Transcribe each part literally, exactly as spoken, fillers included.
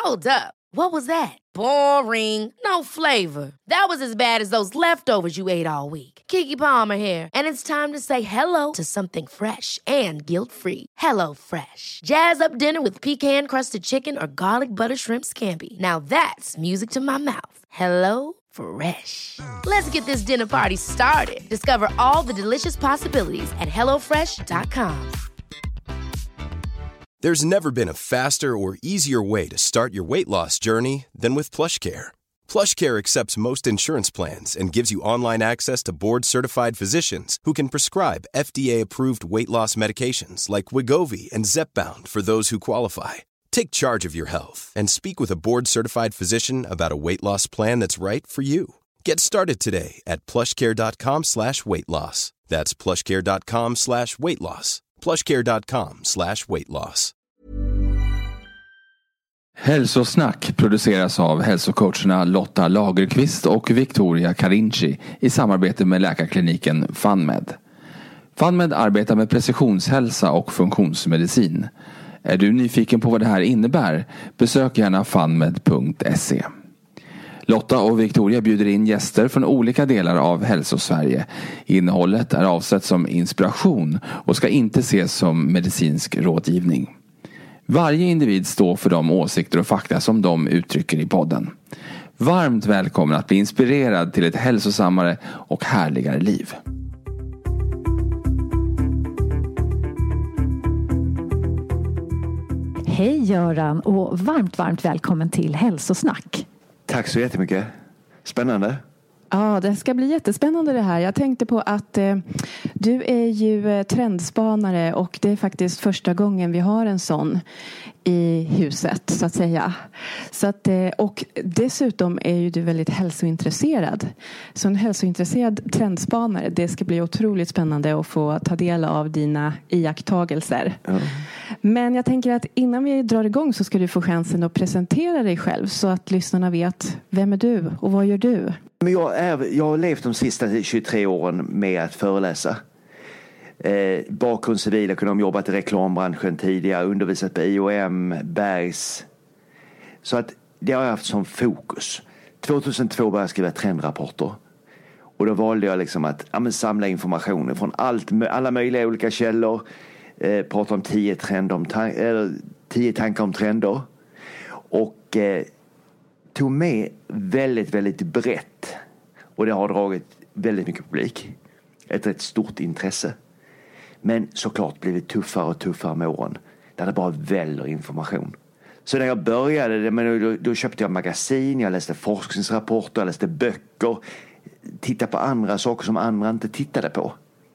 Hold up. What was that? Boring. No flavor. That was as bad as those leftovers you ate all week. Keke Palmer here, and it's time to say hello to something fresh and guilt-free. Hello Fresh. Jazz up dinner with pecan-crusted chicken or garlic butter shrimp scampi. Now that's music to my mouth. Hello Fresh. Let's get this dinner party started. Discover all the delicious possibilities at hello fresh dot com. There's never been a faster or easier way to start your weight loss journey than with PlushCare. PlushCare accepts most insurance plans and gives you online access to board-certified physicians who can prescribe F D A-approved weight loss medications like Wegovy and Zepbound for those who qualify. Take charge of your health and speak with a board-certified physician about a weight loss plan that's right for you. Get started today at plushcare.com slash weight loss. That's plushcare.com slash weight loss. plushcare.com slash weight loss. Hälsosnack produceras av hälsocoacherna Lotta Lagerqvist och Victoria Carinci i samarbete med läkarkliniken FunMed. FunMed arbetar med precisionshälsa och funktionsmedicin. Är du nyfiken på vad det här innebär? Besök gärna funmed punkt se. Lotta och Victoria bjuder in gäster från olika delar av Hälsosverige. Innehållet är avsett som inspiration och ska inte ses som medicinsk rådgivning. Varje individ står för de åsikter och fakta som de uttrycker i podden. Varmt välkommen att bli inspirerad till ett hälsosammare och härligare liv. Hej Göran och varmt, varmt välkommen till Hälsosnack. Tack så jättemycket. Spännande. Ja, det ska bli jättespännande det här. Jag tänkte på att eh, du är ju eh, trendspanare och det är faktiskt första gången vi har en sån i huset så att säga. Så att, eh, och dessutom är ju du väldigt hälsointresserad. Så en hälsointresserad trendspanare, det ska bli otroligt spännande att få ta del av dina iakttagelser. Mm. Men jag tänker att innan vi drar igång så ska du få chansen att presentera dig själv så att lyssnarna vet vem är du och vad gör du? Men jag, är, jag har levt de sista tjugotre åren med att föreläsa. Eh, bakgrund civilekonom, jobbat i reklambranschen tidigare, undervisat på I O M, Bergs. Så att det har jag haft som fokus. tjugohundratvå började jag skriva trendrapporter. Och då valde jag liksom att ja, men samla information från allt, alla möjliga olika källor. Eh, prata om tio, trender om ta- eller tio tankar om trender. Och eh, tog med väldigt, väldigt brett. Och det har dragit väldigt mycket publik. Ett rätt stort intresse. Men såklart blivit tuffare och tuffare med åren. Där det bara väller information. Så när jag började, då, då köpte jag magasin, jag läste forskningsrapporter, jag läste böcker. Tittade på andra saker som andra inte tittade på.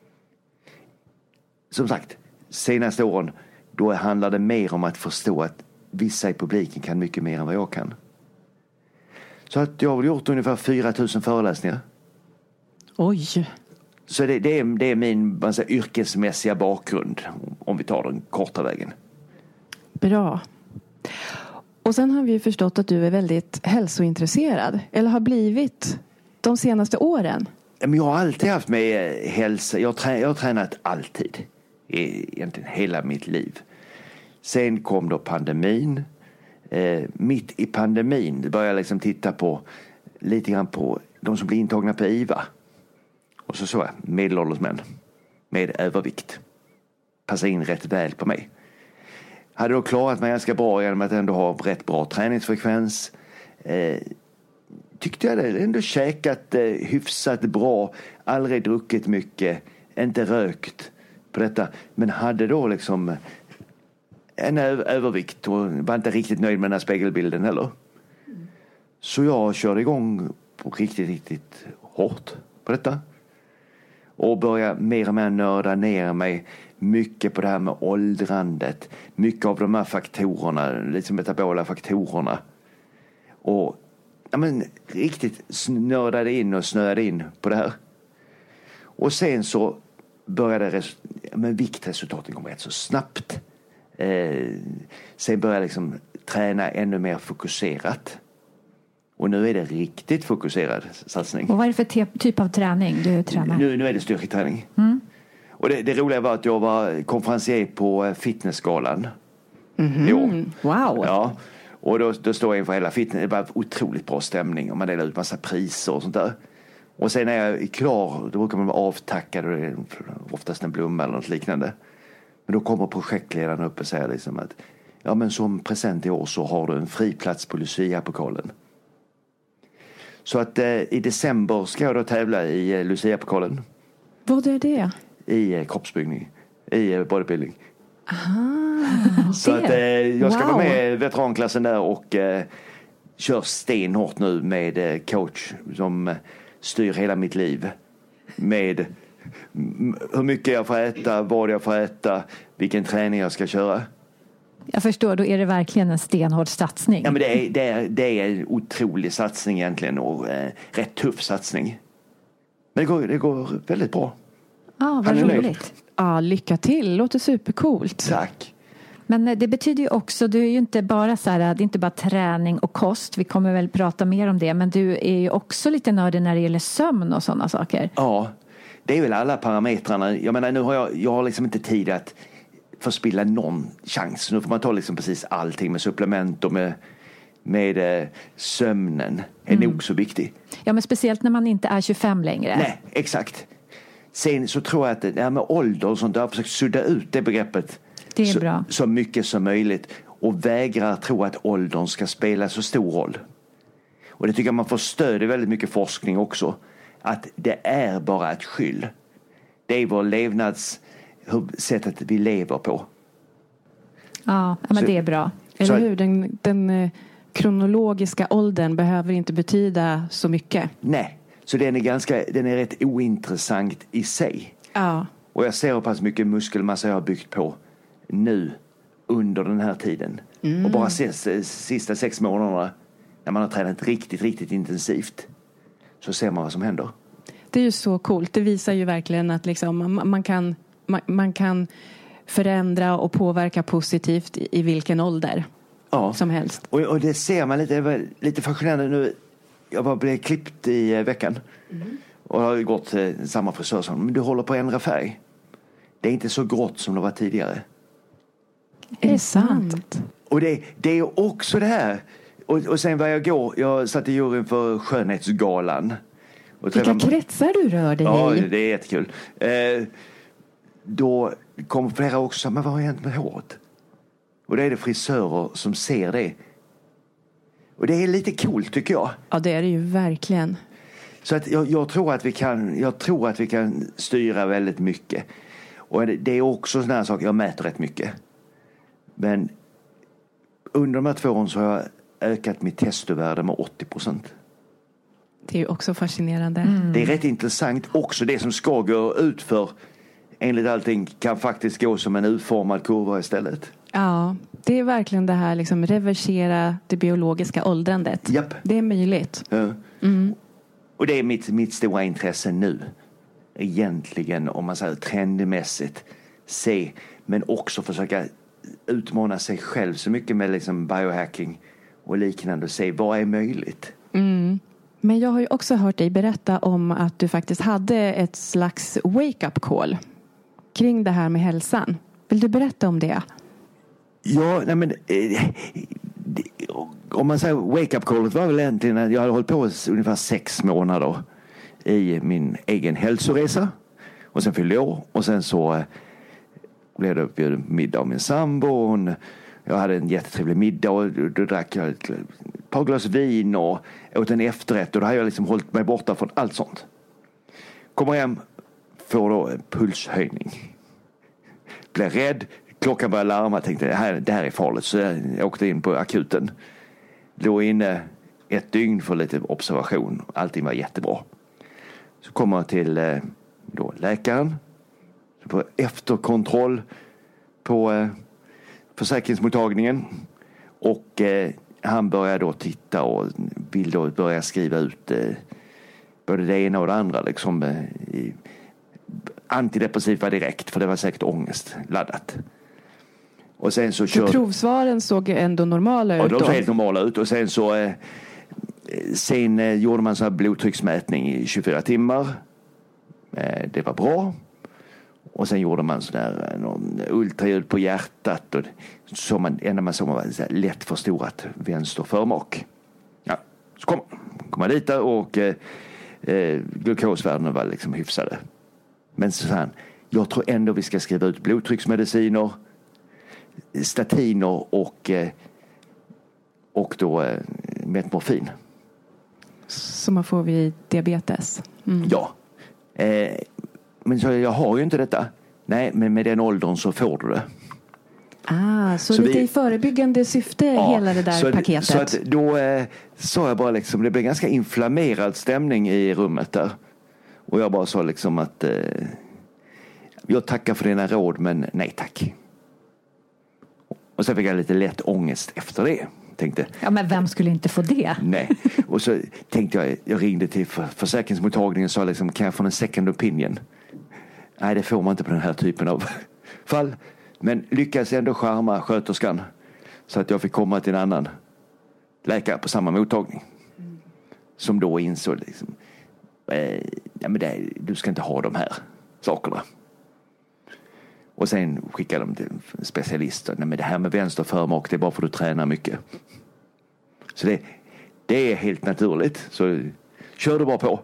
Som sagt, senaste åren, då handlar det mer om att förstå att vissa i publiken kan mycket mer än vad jag kan. Så att jag har gjort ungefär fyra tusen föreläsningar. Oj! Så det, det, är, det är min man säger, yrkesmässiga bakgrund, om vi tar den korta vägen. Bra. Och sen har vi ju förstått att du är väldigt hälsointresserad. Eller har blivit de senaste åren. Men jag har alltid haft med hälsa. Jag, trä, jag har tränat alltid. Egentligen hela mitt liv. Sen kom då pandemin. Eh, mitt i pandemin började jag liksom titta på lite grann på de som blir intagna på I V A. Och så såg jag medelålders män med övervikt. Passade in rätt väl på mig. Hade då klarat mig ganska bra genom att ändå ha rätt bra träningsfrekvens. Eh, tyckte jag det ändå käkat eh, hyfsat bra. Aldrig druckit mycket. Inte rökt på detta. Men hade då liksom en ö- övervikt. Och var inte riktigt nöjd med den här spegelbilden heller. Så jag körde igång på riktigt, riktigt hårt på detta. Och började mer och mer nörda ner mig mycket på det här med åldrandet. Mycket av de här faktorerna, liksom metabola faktorerna. Och ja, men, riktigt nördade in och snöade in på det här. Och sen så började res- men viktresultaten kom rätt så snabbt. Eh, sen började jag liksom träna ännu mer fokuserat. Och nu är det riktigt fokuserad satsning. Och vad är det för te- typ av träning du tränar? Nu, nu är det styrketräning. Mm. Och det, det roliga var att jag var konferencier på Fitnessgalan. Mm-hmm. Jo. Wow. Ja. Och då, då står jag inför hela fitness. Det var otroligt bra stämning och man delar ut massa priser och sånt där. Och sen när jag är klar, då brukar man vara avtackad och det är oftast en blomma eller något liknande. Men då kommer projektledaren upp och säger liksom att ja, men som present i år så har du en fri plats på Lucia-pokalen. Så att eh, i december ska jag då tävla i eh, Lucia-pokalen. Vad är det? I eh, kroppsbyggning, i eh, bodybuilding. Aha, så att eh, jag ska wow. vara med i veteranklassen där och eh, kör stenhårt nu med eh, coach som eh, styr hela mitt liv. Med m- hur mycket jag får äta, vad jag får äta, vilken träning jag ska köra. Jag förstår, då är det verkligen en stenhård satsning. Ja, men det är, det är, det är en otrolig satsning egentligen och eh, rätt tuff satsning. Men det går, det går väldigt bra. Ja, vad roligt. Ja, lycka till. Låter supercoolt. Tack. Men det betyder ju också, du är ju inte bara så här, det är inte bara träning och kost. Vi kommer väl prata mer om det. Men du är ju också lite nördig när det gäller sömn och sådana saker. Ja, det är väl alla parametrarna. Jag menar, nu har jag, jag har liksom inte tid att förspilla någon chans. Nu får man ta liksom precis allting med supplement och med, med eh, sömnen. Är mm. nog så viktig. Ja, men speciellt när man inte är tjugofem längre. Nej, exakt. Sen så tror jag att det här med ålder och sånt, jag har försökt sudda ut det begreppet. Det är så, bra. Så mycket som möjligt. Och vägrar tro att åldern ska spela så stor roll. Och det tycker jag man får stöd i väldigt mycket forskning också. Att det är bara ett skyll. Det är vår levnads... sättet vi lever på. Ja, men så, det är bra. Eller hur? Den, den eh, kronologiska åldern behöver inte betyda så mycket. Nej, så den är ganska, den är rätt ointressant i sig. Ja. Och jag ser hur pass mycket muskelmassa jag har byggt på nu under den här tiden. Mm. Och bara ses, sista sex månaderna när man har tränat riktigt, riktigt intensivt så ser man vad som händer. Det är ju så coolt. Det visar ju verkligen att liksom man, man kan Man, man kan förändra och påverka positivt i, i vilken ålder ja. som helst. Och, och det ser man lite, det var lite fascinerande nu. Jag var blev klippt i eh, veckan. Mm. Och har gått till eh, samma frisör som, men du håller på att ändra färg. Det är inte så grått som det var tidigare. Är det sant? Och det, det är också det här. Och, och sen var jag går, jag satt i juryn för Skönhetsgalan. Och Vilka träffade, kretsar du rör dig ja, i? Ja, det är jättekul. Eh, Då kommer flera också säga, men vad har hänt med håret? Och det är det frisörer som ser det. Och det är lite coolt tycker jag. Ja, det är det ju verkligen. Så att jag, jag, tror att vi kan, jag tror att vi kan styra väldigt mycket. Och det, det är också sådana här saker, jag mäter rätt mycket. Men under de här två åren så har jag ökat mitt testovärde med åttio procent. Det är ju också fascinerande. Mm. Det är rätt intressant också, det som ska gå ut för enligt allting kan faktiskt gå som en utformad kurva istället. Ja, det är verkligen det här liksom reversera det biologiska åldrandet. Japp. Det är möjligt. Ja. Mm. Och det är mitt, mitt stora intresse nu. Egentligen om man säger trendmässigt se, men också försöka utmana sig själv så mycket med liksom biohacking och liknande och se vad är möjligt. Mm. Men jag har ju också hört dig berätta om att du faktiskt hade ett slags wake-up call kring det här med hälsan. Vill du berätta om det? Ja, nej men eh, det, om man säger wake-up callet var väl egentligen att jag hade hållit på ungefär sex månader i min egen hälsoresa. Och sen fyllde jag år. Och sen så eh, blev det uppbjuden middag av min sambo. Hon, jag hade en jättetrevlig middag och då drack jag ett par glas vin och åt en efterrätt. Och då hade jag liksom hållit mig borta från allt sånt. Kommer hem, får då en pulshöjning. Blev rädd. Klockan började larma. Tänkte det här, det här är farligt. Så jag åkte in på akuten. Låg inne ett dygn för lite observation. Allting var jättebra. Så kommer jag till eh, då, läkaren. Så på efterkontroll på eh, försäkringsmottagningen. Och eh, han börjar då titta och vill då börja skriva ut eh, både det ena och det andra. Liksom, eh, i, antidepressiva direkt. För det var säkert ångest laddat. Och sen så kör... Provsvaren såg ändå normala ut. Ja, de såg då. helt normala ut. Och sen så eh, sen eh, gjorde man så här blodtrycksmätning i tjugofyra timmar. Eh, det var bra. Och sen gjorde man sådär någon ultraljud på hjärtat. Och så man, ända man såg man var så här lätt förstorat vänster förmak. Ja, så kom, kom man dit där och eh, eh, glukosvärdena var liksom hyfsade. Men så sa han, jag tror ändå vi ska skriva ut blodtrycksmediciner, statiner och, eh, och då eh, metmorfin. Så man får vid diabetes? Mm. Ja. Eh, men så jag har ju inte detta. Nej, men med den åldern så får du det. Ah, så, så lite vi, i förebyggande syfte ja, hela det där så, paketet. Så att då eh, sa jag bara liksom, det blev ganska inflammerad stämning i rummet där. Och jag bara sa liksom att eh, jag tackar för dina råd, men nej tack. Och sen fick jag lite lätt ångest efter det. Tänkte, ja, men vem skulle inte få det? Nej. Och så tänkte jag, jag ringde till för, försäkringsmottagningen och sa liksom, kan jag få en second opinion? Nej, det får man inte på den här typen av fall. Men lyckades ändå charma sköterskan så att jag fick komma till en annan läkare på samma mottagning. Mm. Som då insåg liksom, eh, ja, men det, du ska inte ha de här sakerna. Och sen skickade de till en specialist. Nej, men det här med vänster förmak, det är bara för att du tränar mycket. Så det, det är helt naturligt. Så kör du bara på.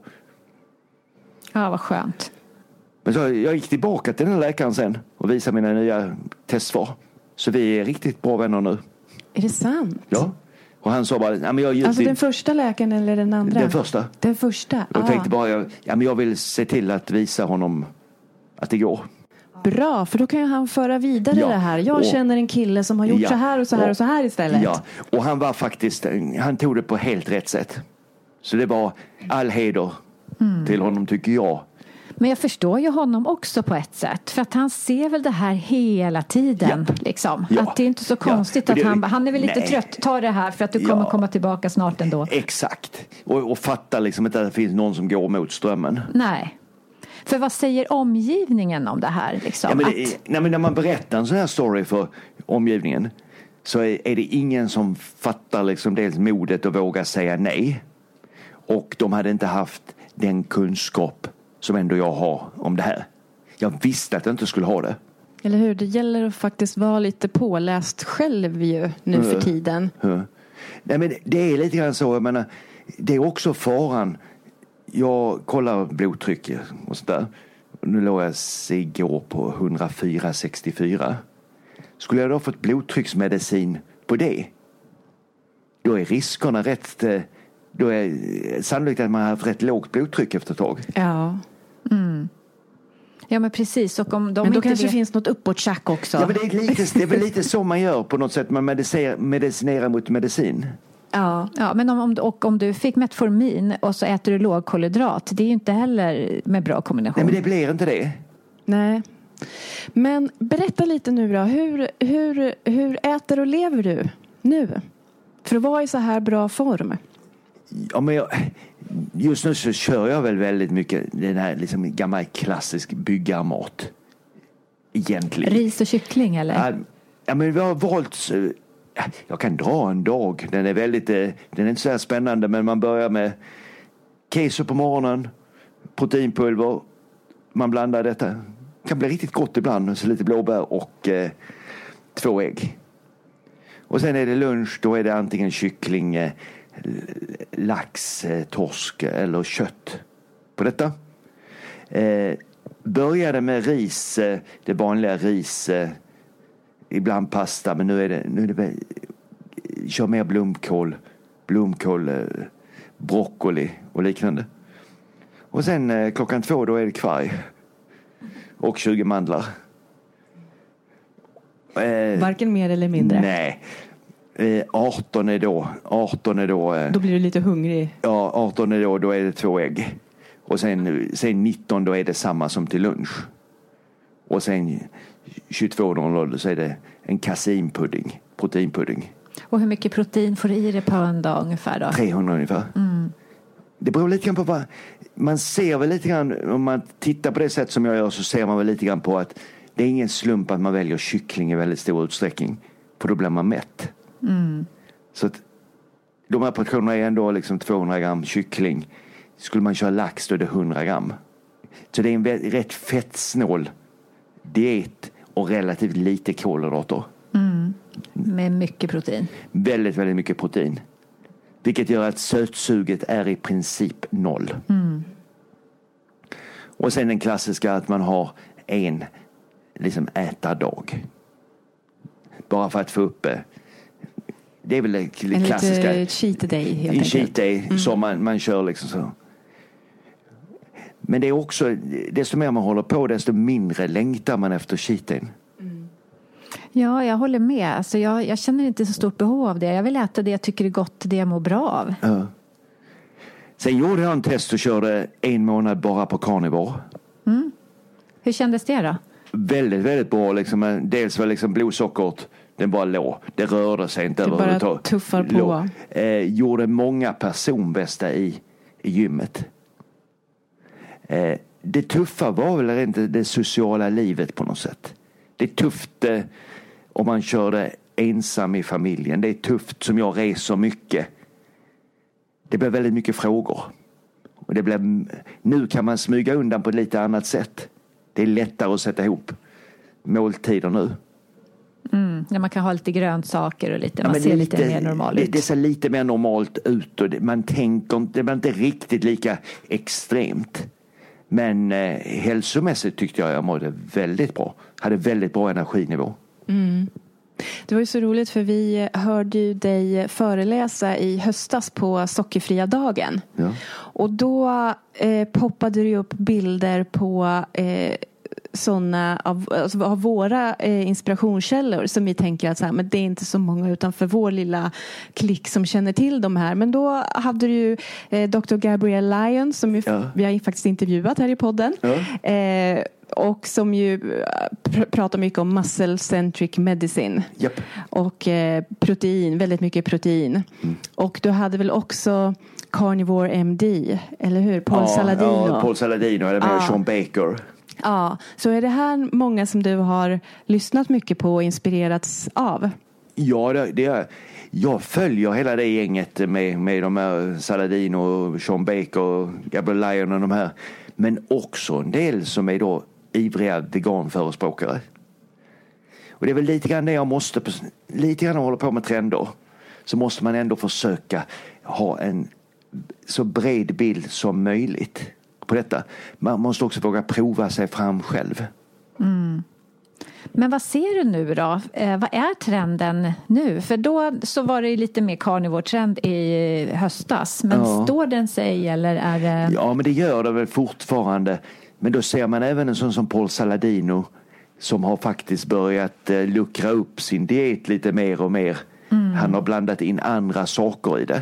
Ja, vad skönt. Men så jag gick tillbaka till den här läkaren sen och visade mina nya testsvar. Så vi är riktigt bra vänner nu. Är det sant? Ja. Och han sa bara, ja, men jag, alltså den första läkaren eller den andra? Den första. Den första. Jag ah. tänkte bara, ja, men jag vill se till att visa honom att det går. Bra, för då kan ju han föra vidare ja, det här. Jag och, känner en kille som har gjort ja, så här och så här och, och så här istället. Ja, och han var faktiskt, han tog det på helt rätt sätt. Så det var all heder mm. till honom, tycker jag. Men jag förstår ju honom också på ett sätt. För att han ser väl det här hela tiden. Ja. Liksom. Ja. Att det är inte så konstigt ja. att han, han är väl lite nej. trött. Ta det här för att du ja. kommer komma tillbaka snart ändå. Exakt. Och, och fatta liksom inte att det finns någon som går mot strömmen. Nej. För vad säger omgivningen om det här? Liksom? Ja, men det, att... nej, men när man berättar en sån här story för omgivningen så är, är det ingen som fattar liksom dels modet att våga säga nej. Och de hade inte haft den kunskap som ändå jag har om det här. Jag visste att jag inte skulle ha det. Eller hur? Det gäller att faktiskt vara lite påläst själv ju nu mm. för tiden. Mm. Nej, men det är lite grann så. Jag menar, det är också faran. Jag kollar blodtrycket och sådär. Nu låg jag igår på hundrafyra komma sextiofyra. Skulle jag då fått blodtrycksmedicin på det, då är riskerna rätt... Då är sannolikt att man har haft rätt lågt blodtryck efter ett tag. Ja. Mm. Ja, men precis. Och om de men då inte kanske vet... det finns något uppåtchack också. Ja, men det är, lite, det är väl lite så man gör på något sätt. Man medicinerar, medicinerar mot medicin. Ja, ja men om, och om du fick metformin och så äter du lågkolhydrat, det är ju inte heller med bra kombination. Nej, men det blir inte det. Nej. Men berätta lite nu då. Hur, hur, hur äter och lever du nu? För att vara i så här bra form. Ja, men jag, just nu så kör jag väl väldigt mycket den här liksom gammal klassisk byggarmat. Egentligen. Ris och kyckling eller? Ja, ja, men vi har valt... Jag kan dra en dag. Den är väldigt, den är inte så här spännande, men man börjar med keso på morgonen, proteinpulver, man blandar detta. Det kan bli riktigt gott ibland, så lite blåbär och eh, två ägg. Och sen är det lunch, då är det antingen kyckling, eh, lax, eh, torsk eller kött på detta. Eh, började med ris, eh, det vanliga ris, eh, ibland pasta, men nu är det, nu är det kör mer blomkål, blomkål, eh, broccoli och liknande. Och sen eh, klockan två då är det kvarg och tjugo mandlar. Eh, Varken mer eller mindre. Nej. Eh, arton är då, arton är då. Eh, då blir du lite hungrig. Ja, arton är då, då är det två ägg. Och sen, sen nitton då är det samma som till lunch. Och sen tjugotvå då så är det en kasinpudding, proteinpudding. Och hur mycket protein får du i det på en dag ungefär då? trehundra ungefär. Mm. Det beror lite grann på vad man ser väl lite grann, om man tittar på det sätt som jag gör så ser man väl lite grann på att det är ingen slump att man väljer kyckling i väldigt stor utsträckning, för då blir man mätt. Mm. Så att de här portionerna är ändå liksom tvåhundra gram kyckling. Skulle man köra lax då är det hundra gram. Så det är en rätt fettsnål diet och relativt lite kolhydrater. Mm. Med mycket protein. Väldigt, väldigt mycket protein. Vilket gör att sötsuget är i princip noll. Mm. Och sen den klassiska att man har en liksom ätardag. Bara för att få upp. Det är väl det klassiska. En lite cheat day helt en enkelt. Cheat day mm. som man, man kör liksom så. Men det är också, desto mer man håller på, desto mindre längtar man efter cheat dayn. Mm. Ja, jag håller med. Alltså jag, jag känner inte så stort behov av det. Jag vill äta det jag tycker är gott, det jag mår bra av. Ja. Sen gjorde jag en test och körde en månad bara på carnivore. Mm. Hur kändes det då? Väldigt, väldigt bra. Liksom, dels var liksom blodsockret, den bara låg. Det rörde sig inte överhuvudtaget. Det bara tuffar på. Eh, gjorde många personbästa i, i gymmet. Eh, det tuffa var väl inte det sociala livet på något sätt. Det är tufft eh, om man körde ensam i familjen. Det är tufft som jag reser mycket. Det blev väldigt mycket frågor. Och det blev, nu kan man smyga undan på ett lite annat sätt. Det är lättare att sätta ihop måltider nu. Mm, när man kan ha lite grönsaker och lite, ja, man ser lite, lite mer normalt ut. Det, det ser lite mer normalt ut och det, man tänker det blir inte riktigt lika extremt. Men eh, hälsomässigt tyckte jag jag mådde väldigt bra. Hade väldigt bra energinivå. Mm. Det var ju så roligt för vi hörde ju dig föreläsa i höstas på sockerfria dagen. Ja. Och då eh, poppade det upp bilder på eh, sådana av, alltså, av våra eh, inspirationskällor som vi tänker att så här, men det är inte så många utanför vår lilla klick som känner till de här. Men då hade du ju eh, doktor Gabrielle Lyon som ju, ja. vi har faktiskt intervjuat här i podden. Ja. Eh, och som ju pr- pratar mycket om muscle-centric medicine. Yep. Och eh, protein, väldigt mycket protein. Mm. Och du hade väl också Carnivore M D, eller hur? Paul ja, Saladino. Ja, Paul Saladino, eller med ja. Sean Baker. Ja, så är det här många som du har lyssnat mycket på och inspirerats av? Ja, det, det är, jag följer hela det gänget med, med de här Saladino, Sean Baker, Gabrielle Lyon och de här. Men också en del som är då ivriga veganförespråkare. Och det är väl lite grann det jag måste, lite grann hålla på med trender. Så måste man ändå försöka ha en så bred bild som möjligt på detta. Man måste också våga prova sig fram själv. Mm. Men vad ser du nu då? Eh, vad är trenden nu? För då så var det lite mer carnivore-trend i höstas. Men ja. Står den sig eller är det... Ja, men det gör det väl fortfarande. Men då ser man även en sån som Paul Saladino som har faktiskt börjat eh, luckra upp sin diet lite mer och mer. Mm. Han har blandat in andra saker i det.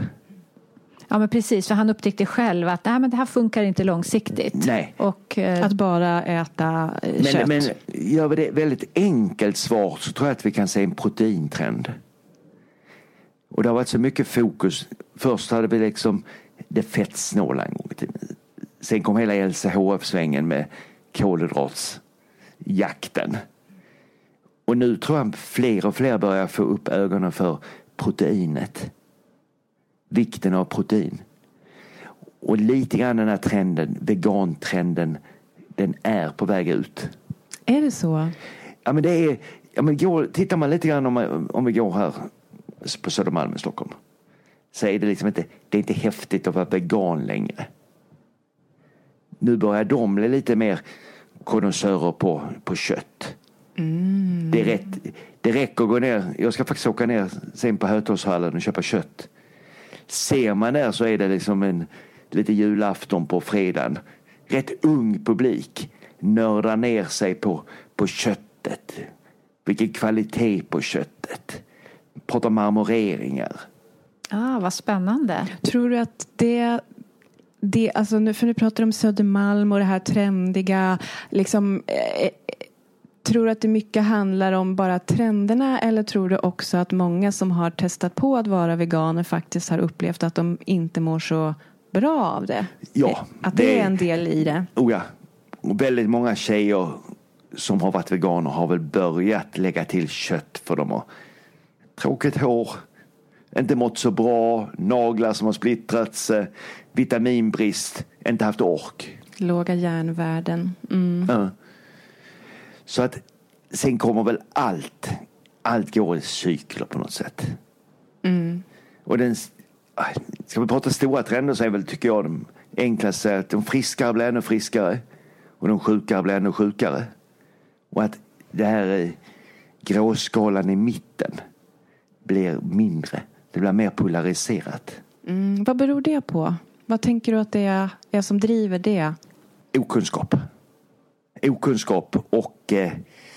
Ja, men precis, för han upptäckte själv att nej, men det här funkar inte långsiktigt. Nej. Och, eh... att bara äta men, kött. Men gör vi det väldigt enkelt svar så tror jag att vi kan se en proteintrend. Och det har varit så mycket fokus. Först hade vi liksom det fettsnåla en gång i tiden. Sen kom hela L C H F-svängen med kolhydratsjakten. Och nu tror jag fler och fler börjar få upp ögonen för proteinet. Vikten av protein. Och lite grann den här trenden, vegantrenden, den är på väg ut. Är det så? Ja, men det är, ja, men går, tittar man lite grann om, om vi går här på Södermalm i Stockholm, så är det liksom inte, det är inte häftigt att vara vegan längre. Nu börjar de bli lite mer kondensörer på, på kött. Mm. Det, är rätt, det räcker att gå ner. Jag ska faktiskt åka ner sen på Hötorgshallen och köpa kött. Ser man där så är det liksom en lite julafton på fredagen. Rätt ung publik nördar ner sig på, på köttet. Vilken kvalitet på köttet. Pratar marmoreringar. Ah, vad spännande. Tror du att det, det alltså nu, för nu pratar om Södermalm och det här trendiga, liksom, eh, tror du att det mycket handlar om bara trenderna, eller tror du också att många som har testat på att vara veganer faktiskt har upplevt att de inte mår så bra av det? Ja. Att det, det är en del i det? Oh ja. Och väldigt många tjejer som har varit veganer har väl börjat lägga till kött för de har tråkigt hår, inte mått så bra, naglar som har splittrats, vitaminbrist, inte haft ork. Låga järnvärden. Mm. Ja. Så att sen kommer väl allt. Allt går i cykler på något sätt. Mm. Och den, ska vi prata stora trender så är väl, tycker jag, de enklaste att de friskare blir ännu friskare. Och de sjukare blir ännu sjukare. Och att det här gråskalan i mitten blir mindre. Det blir mer polariserat. Mm, vad beror det på? Vad tänker du att det är, är som driver det? Okunskap. Okunskap och eh,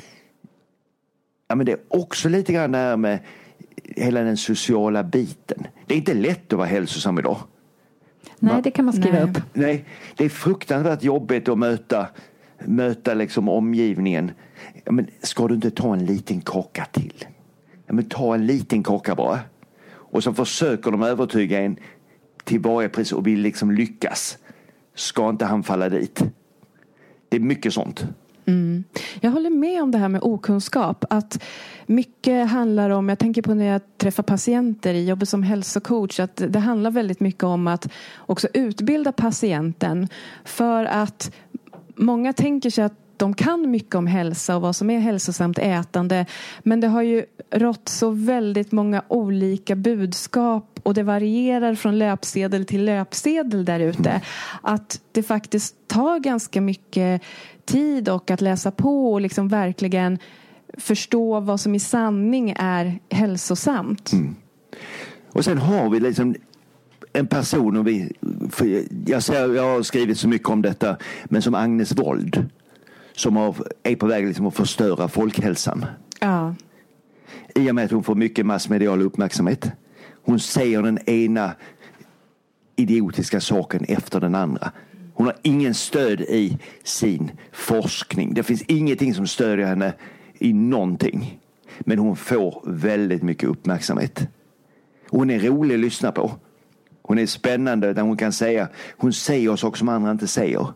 ja, men det är också lite grann det här med hela den sociala biten. Det är inte lätt att vara hälsosam idag. Nej, det kan man skriva Nej. upp. Nej, det är fruktansvärt jobbigt att möta, möta liksom omgivningen. Ja, men ska du inte ta en liten kaka till? Ja, men ta en liten kaka bara. Och så försöker de övertyga en till varje pris och vill liksom lyckas. Ska inte han falla dit? Det är mycket sånt. Mm. Jag håller med om det här med okunskap. Att mycket handlar om, jag tänker på när jag träffar patienter i jobbet som hälsocoach, att det handlar väldigt mycket om att också utbilda patienten. För att många tänker sig att de kan mycket om hälsa och vad som är hälsosamt ätande. Men det har ju rått så väldigt många olika budskap och det varierar från löpsedel till löpsedel där ute. Att det faktiskt tar ganska mycket tid och att läsa på och liksom verkligen förstå vad som i sanning är hälsosamt. Mm. Och sen har vi liksom en person, och vi, jag, ser, jag har skrivit så mycket om detta, men som Agnes Wold, som har, är på väg liksom att förstöra folkhälsan. Ja. I och med att hon får mycket massmedial uppmärksamhet. Hon säger den ena idiotiska saken efter den andra. Hon har ingen stöd i sin forskning. Det finns ingenting som stödjer henne i någonting. Men hon får väldigt mycket uppmärksamhet. Hon är rolig att lyssna på. Hon är spännande där hon kan säga, hon säger saker som andra inte säger.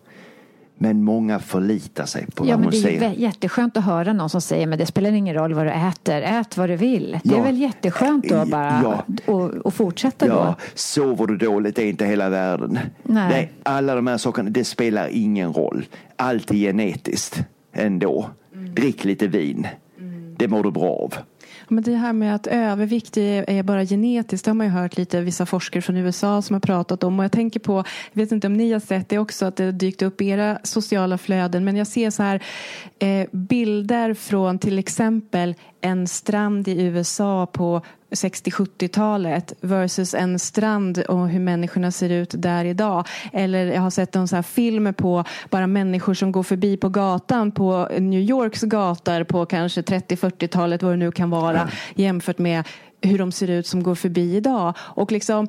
Men många förlitar sig på ja, vad hon säger. Ja, men det är jätteskönt att höra någon som säger, men det spelar ingen roll vad du äter. Ät vad du vill. Det ja. är väl jätteskönt då bara ja. och, och fortsätta ja. då. Sover du dåligt är inte hela världen. Nej. Nej, alla de här sakerna, det spelar ingen roll. Allt är genetiskt ändå. Mm. Drick lite vin. Mm. Det mår du bra av. Men det här med att övervikt är bara genetiskt, det har man ju hört lite vissa forskare från U S A som har pratat om. Och jag tänker på, jag vet inte om ni har sett det också, att det dykt upp i era sociala flöden. Men jag ser så här eh, bilder från till exempel en strand i U S A på sextio-sjuttiotalet versus en strand och hur människorna ser ut där idag. Eller jag har sett en så här film på bara människor som går förbi på gatan på New Yorks gator på kanske trettio-fyrtiotalet, vad det nu kan vara, mm. jämfört med hur de ser ut som går förbi idag. Och liksom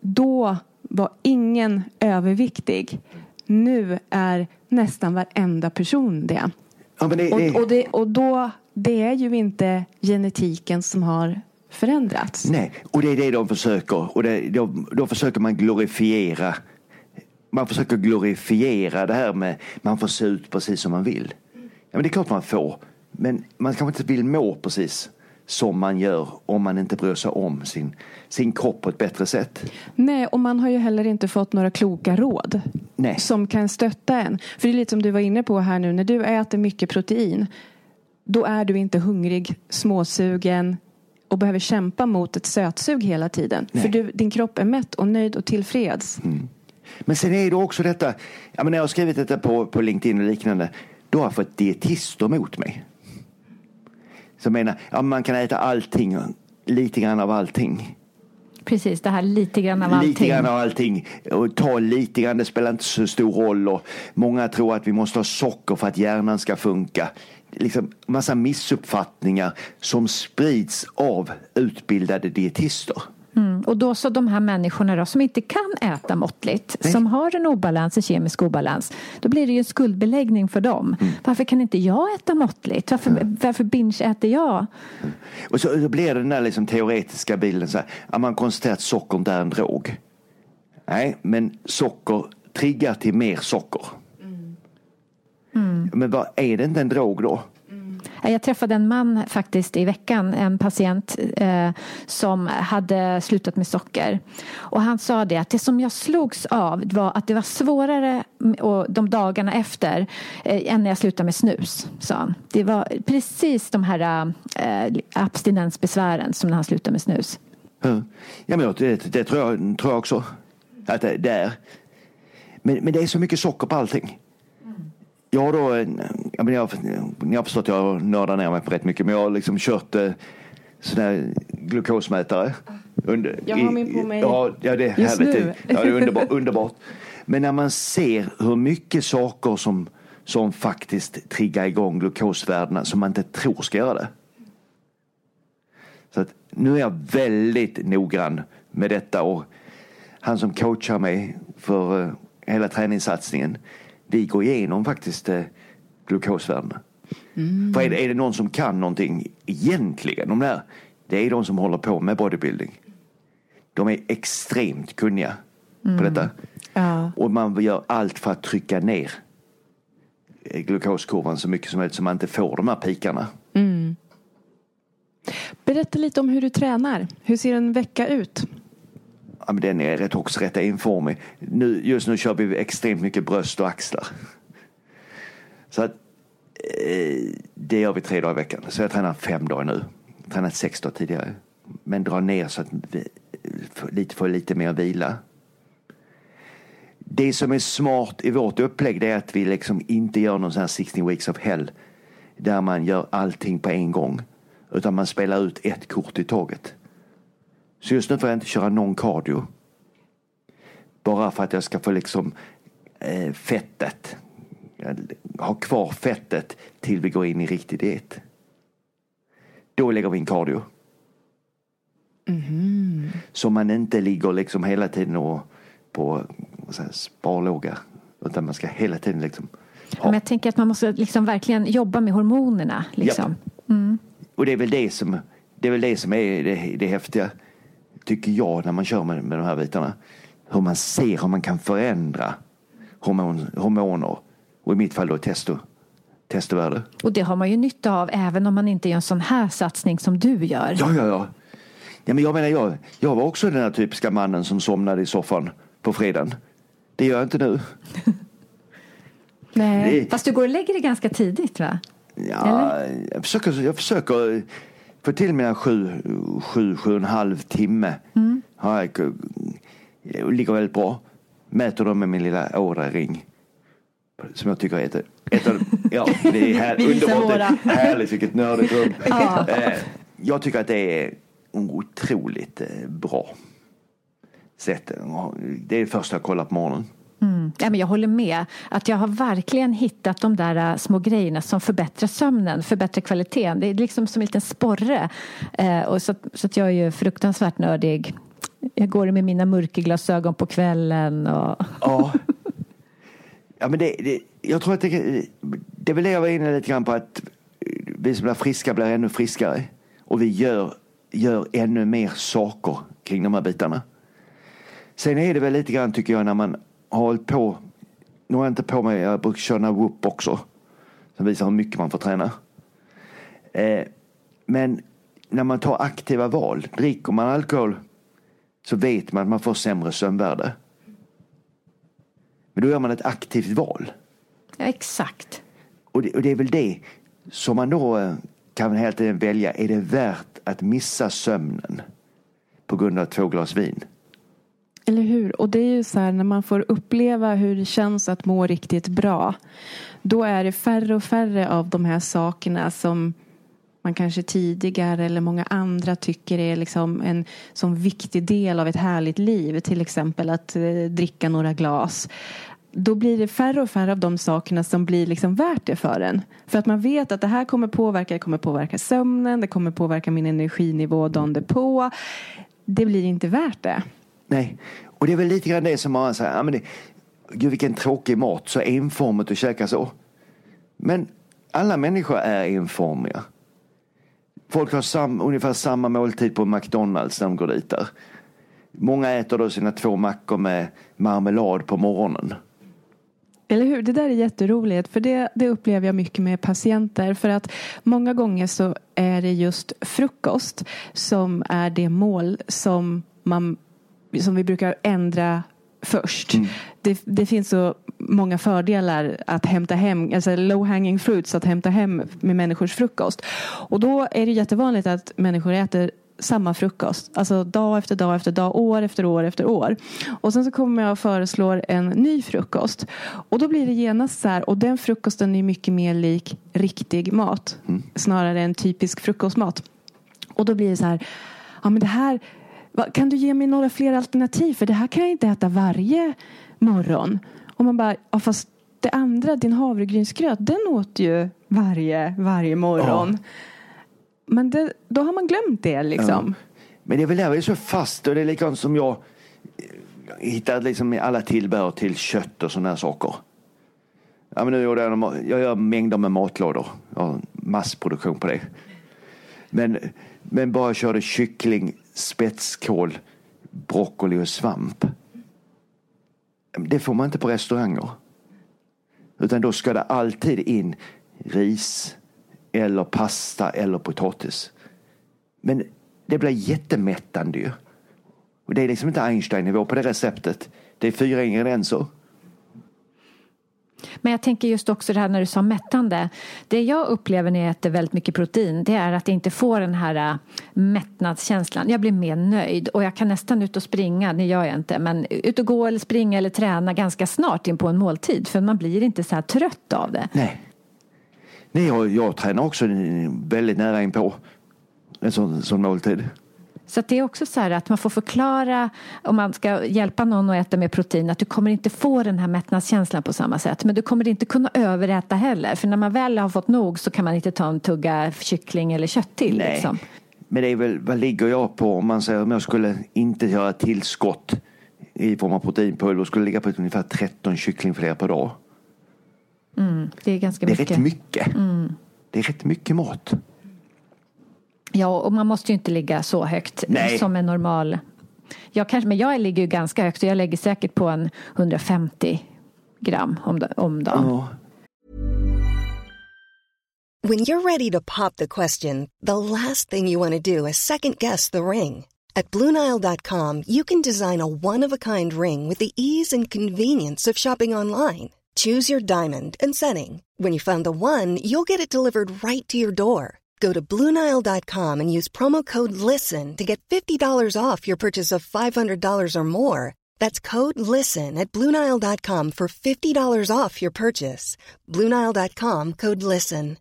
då var ingen överviktig. Nu är nästan varenda person det. Ja, men det, det... Och, och, det, och då, det är ju inte genetiken som har förändrats. Nej, och det är det de försöker. Och det, då, då försöker man glorifiera. Man försöker glorifiera det här med man får se ut precis som man vill. Ja, men det är klart man får. Men man kanske inte vill må precis som man gör om man inte bryr sig om sin, sin kropp på ett bättre sätt. Nej, och man har ju heller inte fått några kloka råd. Nej. Som kan stötta en. För det är lite som du var inne på här nu. När du äter mycket protein, då är du inte hungrig, småsugen och behöver kämpa mot ett sötsug hela tiden. Nej. För du, din kropp är mätt och nöjd och tillfreds. Mm. Men sen är det också detta, jag menar, jag har skrivit detta på, på LinkedIn och liknande, då har jag fått dietister mot mig. Så jag menar, ja, man kan äta allting, lite grann av allting. Precis, det här lite grann av allting. Lite grann av allting. Och ta lite grann, det spelar inte så stor roll. Och många tror att vi måste ha socker för att hjärnan ska funka. Liksom massa missuppfattningar som sprids av utbildade dietister. Mm. Och då så de här människorna då, som inte kan äta måttligt, Nej. som har en obalans, en kemisk obalans, då blir det ju en skuldbeläggning för dem. Mm. Varför kan inte jag äta måttligt? Varför, mm. varför binge äter jag? Mm. Och så, så blir det den där liksom teoretiska bilden så här, att man konstaterar att socker inte är en drog. Nej, men socker triggar till mer socker. Mm. Mm. Men vad är det inte en drog då? Jag träffade en man faktiskt i veckan, en patient eh, som hade slutat med socker. Och han sa det att det som jag slogs av var att det var svårare och de dagarna efter eh, än när jag slutade med snus, sa han. Det var precis de här eh, abstinensbesvären som när han slutade med snus. Ja, men det, det tror, jag, tror jag också att det, det är. Men, men det är så mycket socker på allting. Jag har då, jag, jag, jag har förstått att jag nördar ner mig på rätt mycket, men jag har liksom kört eh, sådana här glukosmätare. Under, jag har min på mig. Ja, ja det är just härligt. nu. Ja, det är underbart, underbart. Men när man ser hur mycket saker som, som faktiskt triggar igång glukosvärdena som man inte tror ska göra det. Så att nu är jag väldigt noggrann med detta, och han som coachar mig för uh, hela träningssatsningen, vi går igenom faktiskt uh, glukosvärdena. Mm. För är det, är det någon som kan någonting egentligen om det här, det är de som håller på med bodybuilding. De är extremt kunniga mm. på detta. Ja. Och man gör allt för att trycka ner glukoskurvan så mycket som möjligt så man inte får de här pikarna. Mm. Berätta lite om hur du tränar. Hur ser en vecka ut? Ja, men den är rätt också rätt enformig. Nu, just nu kör vi extremt mycket bröst och axlar. Så att eh, det gör vi tre dagar i veckan. Så jag tränar fem dagar nu. Jag har tränat sex dagar tidigare. Men drar ner så att vi får lite, får lite mer vila. Det som är smart i vårt upplägg, det är att vi liksom inte gör någon sån här sexton weeks of hell där man gör allting på en gång. Utan man spelar ut ett kort i taget. Så just nu får jag inte köra någon cardio. Bara för att jag ska få liksom eh, fettet. Ha kvar fettet till vi går in i riktig diet. Då lägger vi in cardio. Mm. Så man inte ligger liksom hela tiden och på så här, sparlåga. Utan man ska hela tiden liksom ha. Men jag tänker att man måste liksom verkligen jobba med hormonerna. Liksom. Ja. Mm. Och det är väl det som, det är, väl det, som är det, det häftiga, tycker jag, när man kör med, med de här bitarna. Hur man ser hur man kan förändra hormon, hormoner. Och i mitt fall då testo, testovärde. Och det har man ju nytta av även om man inte gör en sån här satsning som du gör. Ja, ja, ja. Ja, men jag menar, jag, jag var också den här typiska mannen som somnade i soffan på fredagen. Det gör jag inte nu. Nej. Det... Fast du går och lägger det ganska tidigt, va? Ja, jag försöker, jag försöker få till mina sju, sju, sju och en halv timme. Mm. Ja, jag, jag ligger väldigt bra. Mäter dem med min lilla Oura-ring. Som jag tycker är ett, ett av, ja, det är här, underbart, härligt, vilket nördigt rum. Ja. Jag tycker att det är otroligt bra sätt. Det är det första jag kollar på morgonen. Mm. Ja, men jag håller med att jag har verkligen hittat de där små grejerna som förbättrar sömnen, förbättrar kvaliteten. Det är liksom som en liten sporre. Eh, och så, så att jag är ju fruktansvärt nördig. Jag går med mina mörkerglasögon på kvällen. Och... Ja. Ja, men det, det, jag tror att det, det är väl det jag var inne lite grann på, att vi som blir friska blir ännu friskare. Och vi gör, gör ännu mer saker kring de här bitarna. Sen är det väl lite grann, tycker jag, när man har hållit på, nu har jag inte på mig, jag brukar köra whoop också som visar hur mycket man får träna. Eh, men när man tar aktiva val, dricker man alkohol, så vet man att man får sämre sömnvärde. Men då gör man ett aktivt val. Ja, exakt. Och det, och det är väl det som man då kan helt enkelt välja. Är det värt att missa sömnen på grund av två glas vin? Eller hur? Och det är ju så här, när man får uppleva hur det känns att må riktigt bra. Då är det färre och färre av de här sakerna som man kanske tidigare eller många andra tycker är liksom en sån viktig del av ett härligt liv. Till exempel att eh, dricka några glas. Då blir det färre och färre av de sakerna som blir liksom värt det för en. För att man vet att det här kommer påverka, det kommer påverka sömnen, det kommer påverka min energinivå dagen därpå. Det blir inte värt det. Nej, och det är väl lite grann det som man säger, ja, men det, gud vilken tråkig mat, så enformigt att käka så. Men alla människor är enformiga. Folk har sam, ungefär samma måltid på McDonalds när de går dit där. Många äter då sina två mackor med marmelad på morgonen. Eller hur? Det där är jätteroligt. För det, det upplever jag mycket med patienter. För att många gånger så är det just frukost som är det mål som, man, som vi brukar ändra först. Mm. Det, det finns så många fördelar att hämta hem, alltså low hanging fruits att hämta hem med människors frukost. Och då är det jättevanligt att människor äter samma frukost. Alltså dag efter dag efter dag, år efter år efter år. Och sen så kommer jag och föreslår en ny frukost. Och då blir det genast så här, och den frukosten är mycket mer lik riktig mat. Mm. Snarare än typisk frukostmat. Och då blir det så här, ja men det här, kan du ge mig några fler alternativ? För det här kan jag inte äta varje morgon. Och man bara, ja fast det andra, din havregrynsgröt, den åt ju varje, varje morgon. Ja. Men det, då har man glömt det liksom. Ja. Men det är väl där vi är så fast. Och det är likadant som jag hittar liksom alla tillbehör till kött och sådana här saker. Ja, men nu gör jag, jag gör mängder med matlådor. Jag har massproduktion på det. Men, men bara körde kyckling, spetskål, broccoli och svamp. Det får man inte på restauranger. Utan då ska det alltid in ris eller pasta eller potatis. Men det blir jättemättande ju. Och det är liksom inte Einstein-nivå på det receptet. Det är fyra ingredienser. Men jag tänker just också det här när du sa mättande. Det jag upplever när jag äter väldigt mycket protein, det är att jag inte får den här mättnadskänslan. Jag blir mer nöjd och jag kan nästan ut och springa, det gör jag inte. Men ut och gå eller springa eller träna ganska snart in på en måltid. För man blir inte så här trött av det. Nej. Nej, jag, jag tränar också väldigt nära in på en sån, sån måltid. Så att det är också så här att man får förklara om man ska hjälpa någon att äta med protein att du kommer inte få den här mättnadskänslan på samma sätt. Men du kommer inte kunna överäta heller. För när man väl har fått nog så kan man inte ta en tugga kyckling eller kött till. Nej. Liksom. Men det är väl, vad ligger jag på om man säger om jag skulle inte göra tillskott i form av proteinpulver och skulle ligga på ungefär tretton kycklingfiléer per dag. Mm, det är ganska mycket. Det är rätt mycket. Mm. Det är rätt mycket mat. Ja, och man måste ju inte ligga så högt. Nej. Som en normal. Jag kanske, men jag ligger ju ganska högt så jag lägger säkert på en hundrafemtio gram om, om dagen. Oh. When you're ready to pop the question, the last thing you want to do is second guess the ring. At Blue Nile dot com you can design a one-of-a-kind ring with the ease and convenience of shopping online. Choose your diamond and setting. When you find the one, you'll get it delivered right to your door. Go to Blue Nile dot com and use promo code LISTEN to get fifty dollars off your purchase of five hundred dollars or more. That's code LISTEN at Blue Nile dot com for fifty dollars off your purchase. Blue Nile dot com, code LISTEN.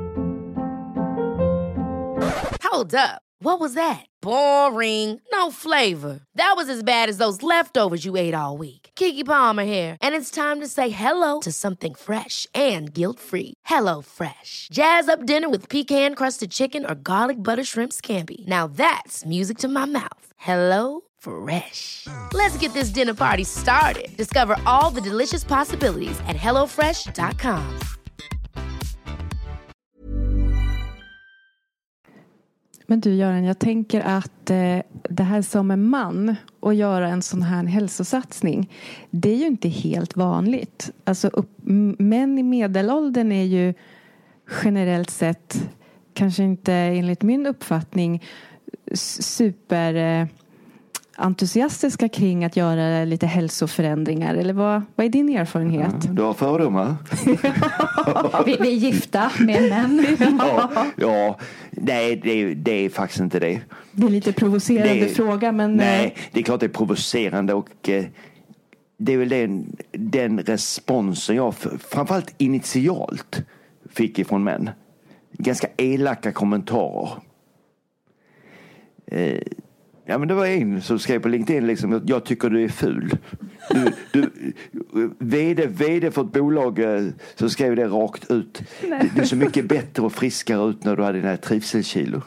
Hold up. What was that? Boring. No flavor. That was as bad as those leftovers you ate all week. Keke Palmer here, and it's time to say hello to something fresh and guilt-free. Hello Fresh. Jazz up dinner with pecan-crusted chicken or garlic butter shrimp scampi. Now that's music to my mouth. Hello Fresh. Let's get this dinner party started. Discover all the delicious possibilities at hello fresh dot com. Men du Göran, jag tänker att eh, det här som en man och göra en sån här hälsosatsning, det är ju inte helt vanligt. Alltså upp, män i medelåldern är ju generellt sett, kanske inte enligt min uppfattning, super eh, entusiastiska kring att göra lite hälsoförändringar. Eller vad, vad är din erfarenhet? Ja, du har fördomar. vi, vi är gifta med män. ja, ja, nej, det är, det är faktiskt inte det. Det är lite provocerande det, fråga. Men nej, det är klart det är provocerande och eh, det är väl den, den responsen jag framförallt initialt fick ifrån män. Ganska elaka kommentarer. Eh, Ja, men det var en som skrev på LinkedIn liksom, jag tycker du är ful. Du, du, vd, vd för ett bolag som skrev det rakt ut. Du, du är så mycket bättre och friskare ut när du hade den här trivselkilo.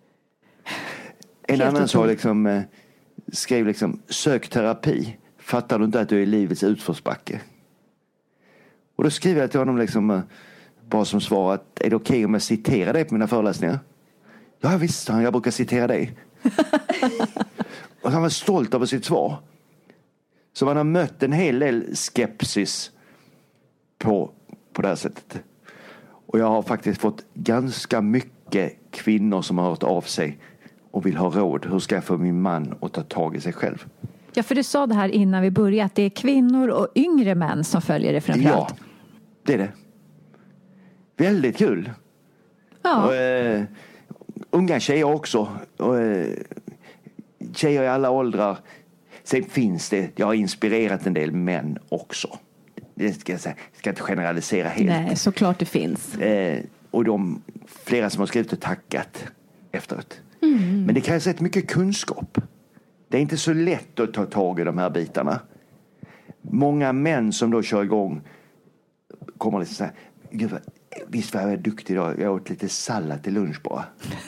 En Helt annan så liksom, skrev liksom, sök terapi. Fattar du inte att du är i livets utförsbacke? Och då skriver jag till honom liksom, bara som svar att är det okej okay om jag citerar dig på mina föreläsningar? Ja visst, jag brukar citera dig. Och han var stolt över sitt svar. Så man har mött en hel del skepsis på, på det här sättet. Och jag har faktiskt fått ganska mycket kvinnor som har hört av sig och vill ha råd. Hur ska jag få min man att ta tag i sig själv? Ja, för du sa det här innan vi började att det är kvinnor och yngre män som följer det framförallt. Ja, det är det. Väldigt kul. Ja. Och, eh, unga tjejer också. Och, eh, tjejer i alla åldrar. Sen finns det, jag har inspirerat en del män också. Det ska jag säga, ska inte generalisera helt. Nej, såklart det finns. Eh, och de, flera som har skrivit och tackat efteråt. Mm. Men det krävs rätt mycket kunskap. Det är inte så lätt att ta tag i de här bitarna. Många män som då kör igång kommer liksom så här, Gud, vad, visst var jag duktig idag, jag åt lite sallad till lunch bara.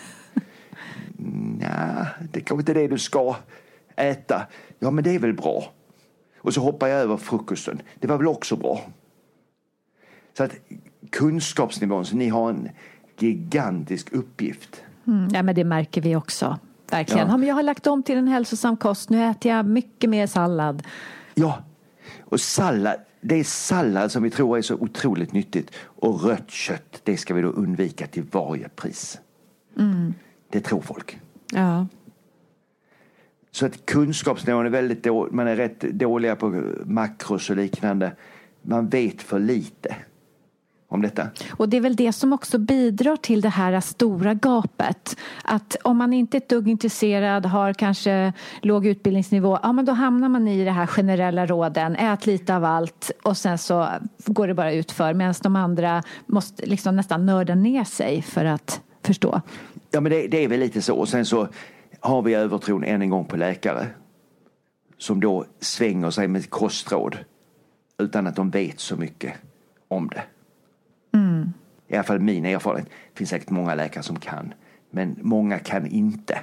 Nej, det kanske inte är det du ska äta. Ja, men det är väl bra. Och så hoppar jag över frukosten. Det var väl också bra. Så att kunskapsnivån, så ni har en gigantisk uppgift. Mm, ja, men det märker vi också. Verkligen. Ja. Ja, men jag har lagt om till en hälsosam kost. Nu äter jag mycket mer sallad. Ja, och sallad, det är sallad som vi tror är så otroligt nyttigt. Och rött kött, det ska vi då undvika till varje pris. Mm. Det tror folk. Ja. Så att kunskapsnivån är väldigt då, man är rätt dåliga på makros och liknande. Man vet för lite om detta. Och det är väl det som också bidrar till det här stora gapet. Att om man inte är ett dugg intresserad, har kanske låg utbildningsnivå, ja men då hamnar man i det här generella råden, ät lite av allt och sen så går det bara ut för. Medan de andra måste liksom nästan nörda ner sig för att förstå. Ja, men det, det är väl lite så. Och sen så har vi övertron än en gång på läkare som då svänger sig med kostråd utan att de vet så mycket om det. Mm. I alla fall min erfarenhet. Det finns säkert många läkare som kan, men många kan inte.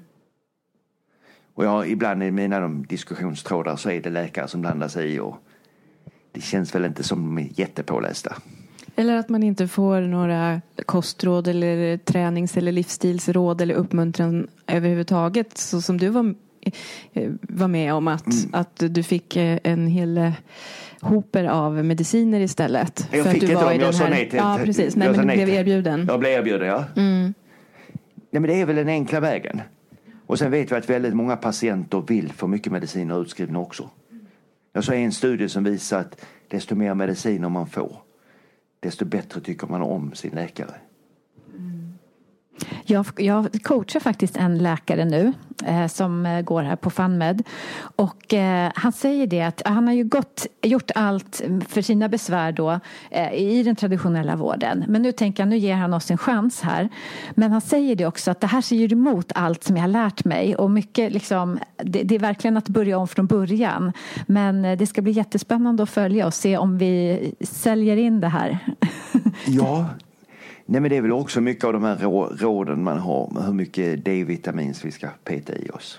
Och jag, ibland i mina de diskussionstrådar så är det läkare som blandar sig i och det känns väl inte som de är jättepålästa. Eller att man inte får några kostråd eller tränings- eller livsstilsråd eller uppmuntran överhuvudtaget. Så som du var, var med om att, mm. att du fick en hel hoper av mediciner istället. Jag för fick att du inte var dem, i jag den sa här, nej till. Ja, precis. Nej, men du blev erbjuden. Jag blev erbjuden, ja. Mm. Nej, men det är väl den enkla vägen. Och sen vet vi att väldigt många patienter vill få mycket mediciner utskrivna också. Jag såg en studie som visar att desto mer mediciner man får, desto bättre tycker man om sin läkare. Jag, jag coachar faktiskt en läkare nu eh, som går här på FunMed och eh, han säger det att han har ju gått, gjort allt för sina besvär då eh, i den traditionella vården. Men nu tänker jag, nu ger han oss en chans här. Men han säger det också att det här ser ju emot allt som jag har lärt mig och mycket liksom, det, det är verkligen att börja om från början. Men eh, det ska bli jättespännande att följa och se om vi säljer in det här. Ja. Nej, men det är väl också mycket av de här råden man har med hur mycket D-vitamin vi ska peta i oss.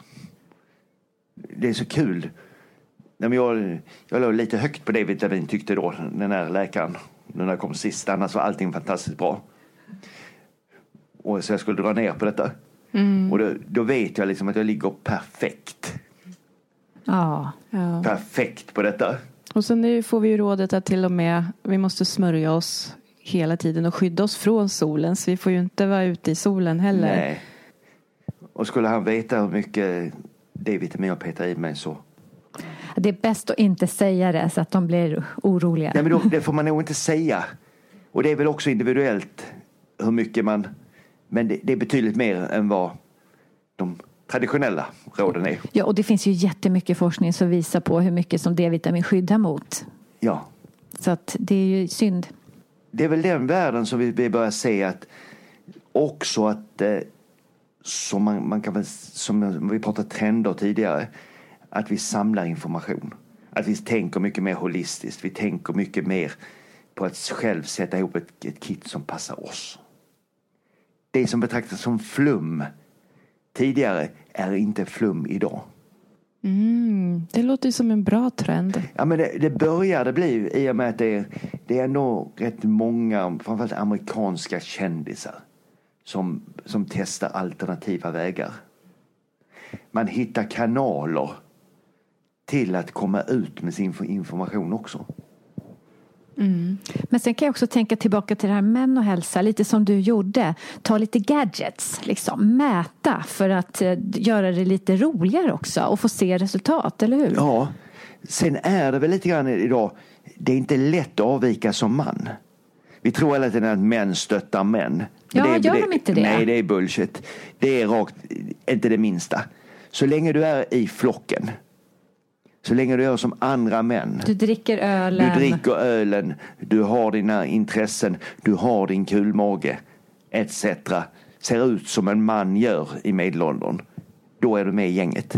Det är så kul. Nej, men jag, jag låg lite högt på D-vitamin tyckte då den här läkaren. När jag kom sist, annars var allting fantastiskt bra. Och så jag skulle dra ner på detta. Mm. Och då, då vet jag liksom att jag ligger perfekt. Ja. Ja. Perfekt på detta. Och sen nu får vi ju rådet att till och med vi måste smörja oss hela tiden och skydda oss från solen. Så vi får ju inte vara ute i solen heller. Nej. Och skulle han veta hur mycket D-vitamin jag petar i mig så... Det är bäst att inte säga det så att de blir oroliga. Nej, men då, det får man nog inte säga. Och det är väl också individuellt hur mycket man... Men det, det är betydligt mer än vad de traditionella råden är. Ja, och det finns ju jättemycket forskning som visar på hur mycket som D-vitamin skyddar mot. Ja. Så att det är ju synd. Det är väl den världen som vi börjar se att också att eh, som man, man kan väl, som vi pratade trender tidigare, att vi samlar information. Att vi tänker mycket mer holistiskt. Vi tänker mycket mer på att själv sätta ihop ett, ett kit som passar oss. Det som betraktas som flum tidigare är inte flum idag. Mm, det låter ju som en bra trend. Ja, men det, det började bli i och med att det, det är nog rätt många, framförallt amerikanska kändisar som, som testar alternativa vägar. Man hittar kanaler till att komma ut med sin information också. Mm. Men sen kan jag också tänka tillbaka till det här män och hälsa, lite som du gjorde. Ta lite gadgets, liksom mäta för att eh, göra det lite roligare också och få se resultat, eller hur? Ja, sen är det väl lite grann idag, det är inte lätt att avvika som man. Vi tror hela tiden att män stöttar män. Men ja, det är, gör det, de inte det? Nej, det är bullshit. Det är rakt, inte det minsta. Så länge du är i flocken, så länge du gör som andra män. Du dricker ölen. Du dricker ölen, du har dina intressen, du har din kulmage, et cetera. Ser ut som en man gör i medelåldern. Då är du med i gänget.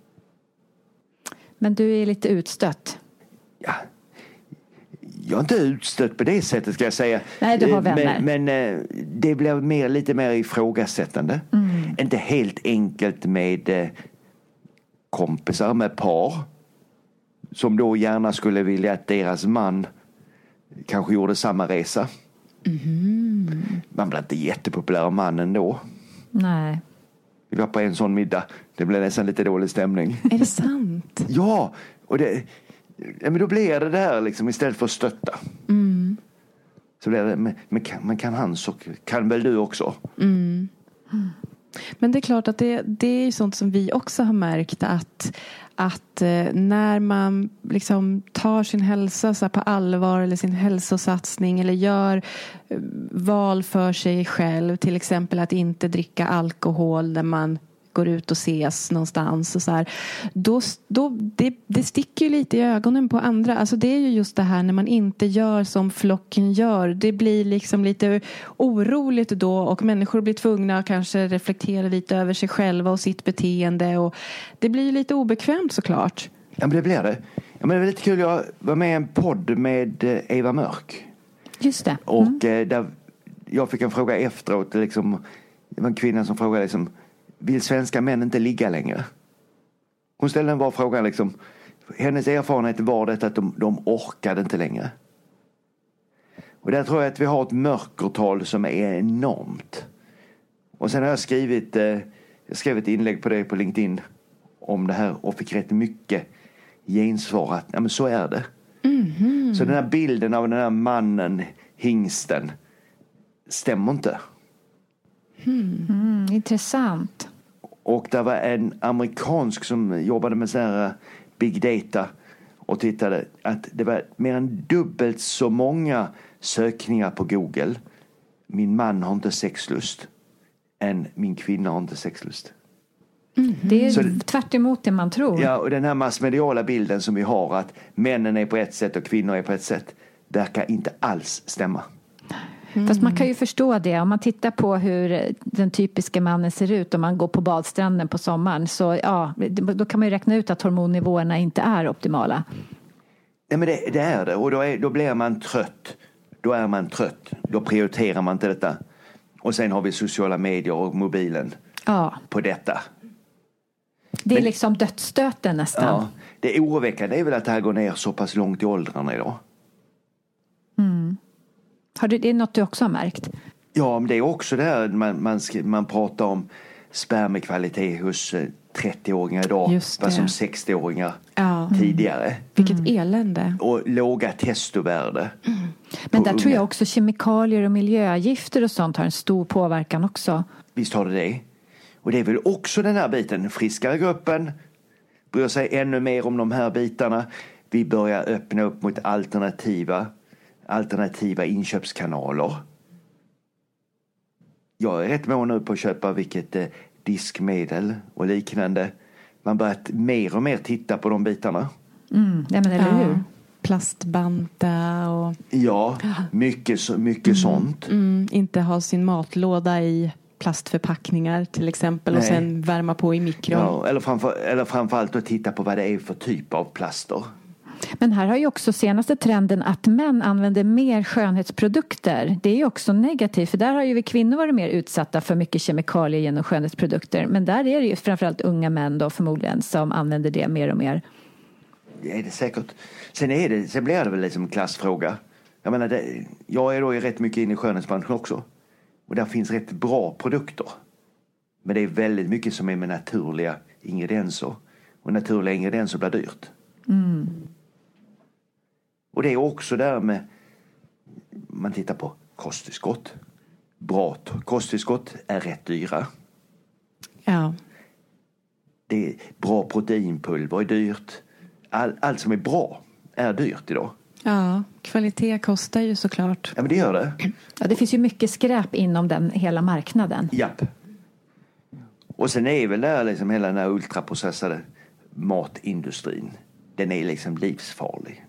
Men du är lite utstött. Ja. Jag är inte utstött på det sättet, ska jag säga. Nej, du har vänner. Men, men det blev mer, lite mer ifrågasättande. Mm. Inte helt enkelt med kompisar, med par. Som då gärna skulle vilja att deras man kanske gjorde samma resa. Mm. Man blir inte jättepopulär mannen då. Nej. Vi var på en sån middag. Det blev nästan lite dålig stämning. Är det sant? Ja, och det, ja, men då blir det där liksom, istället för att stötta. Mm. Så blir det, men, men, kan, men kan han så kan väl du också. Mm. Mm. Men det är klart att det, det är sånt som vi också har märkt att, att eh, när man liksom tar sin hälsa så här på allvar eller sin hälsosatsning eller gör eh, val för sig själv, till exempel att inte dricka alkohol när man går ut och ses någonstans och så här, då, då det, det sticker ju lite i ögonen på andra. Alltså det är ju just det här när man inte gör som flocken gör. Det blir liksom lite oroligt då och människor blir tvungna att kanske reflektera lite över sig själva och sitt beteende och det blir ju lite obekvämt såklart. Ja, men det blir det. Ja, men det var lite kul, jag var med i en podd med Eva Mörk. Just det. Mm. Och där jag fick en fråga efteråt, liksom, det var en kvinna som frågade liksom, vill svenska män inte ligga längre? Hon ställde en bra fråga liksom. Hennes erfarenhet var det att de, de orkade inte längre. Och där tror jag att vi har ett mörkertal som är enormt. Och sen har jag skrivit eh, jag skrev ett inlägg på det på LinkedIn om det här och fick rätt mycket gensvar att ja, men så är det. Mm-hmm. Så den här bilden av den här mannen, hingsten, stämmer inte. Mm. Mm, intressant. Och det var en amerikansk som jobbade med så här big data och tittade att det var mer än dubbelt så många sökningar på Google. Min man har inte sexlust än min kvinna har inte sexlust. Mm. Det är så, tvärt emot det man tror. Ja, och den här massmediala bilden som vi har att männen är på ett sätt och kvinnor är på ett sätt verkar inte alls stämma. Mm. Fast man kan ju förstå det. Om man tittar på hur den typiska mannen ser ut om man går på badstranden på sommaren så ja, då kan man ju räkna ut att hormonnivåerna inte är optimala. Nej, men det, det är det. Och då, är, då blir man trött. Då är man trött. Då prioriterar man inte detta. Och sen har vi sociala medier och mobilen ja. På detta. Det är men, liksom dödsstöten nästan. Ja, det är oroväckande. Det är väl att det här går ner så pass långt i åldrarna idag. Mm. Har du, det är något du också har märkt? Ja, men det är också det här man, man, man pratar om spermikvalitet hos trettio-åringar idag. Vad som sextio-åringar ja. tidigare. Vilket mm. elände. Och låga testovärde. Mm. Men där unga. Tror jag också kemikalier och miljögifter och sånt har en stor påverkan också. Visst har det det. Och det är väl också den här biten. Friskare gruppen bryr sig ännu mer om de här bitarna. Vi börjar öppna upp mot alternativa alternativa inköpskanaler. Jag är rätt mån nu på att köpa vilket eh, diskmedel och liknande. Man börjar mer och mer titta på de bitarna. Mm, ja, men eller hur? Ja. Plastbanta och... Ja, mycket, mycket mm, sånt. Mm, inte ha sin matlåda i plastförpackningar till exempel. Nej. Och sen värma på i mikron. Ja, eller, framför, eller framförallt att titta på vad det är för typ av plaster. Men här har ju också senaste trenden att män använder mer skönhetsprodukter. Det är ju också negativt för där har ju vi kvinnor varit mer utsatta för mycket kemikalier genom skönhetsprodukter. Men där är det ju framförallt unga män då förmodligen som använder det mer och mer. Det är det säkert. Sen, är det, sen blir det väl liksom en klassfråga. Jag menar, det, jag är då rätt mycket inne i skönhetsbranschen också. Och där finns rätt bra produkter. Men det är väldigt mycket som är med naturliga ingredienser. Och naturliga ingredienser blir dyrt. Mm. Och det är också där med man tittar på kosttillskott. Bra kosttillskott är rätt dyra. Ja. Det är bra proteinpulver är dyrt. All, allt som är bra är dyrt idag. Ja, kvalitet kostar ju såklart. Ja, men det gör det. Ja, det finns ju mycket skräp inom den hela marknaden. Japp. Och sen är väl där liksom hela den här ultraprocessade matindustrin. Den är liksom livsfarlig.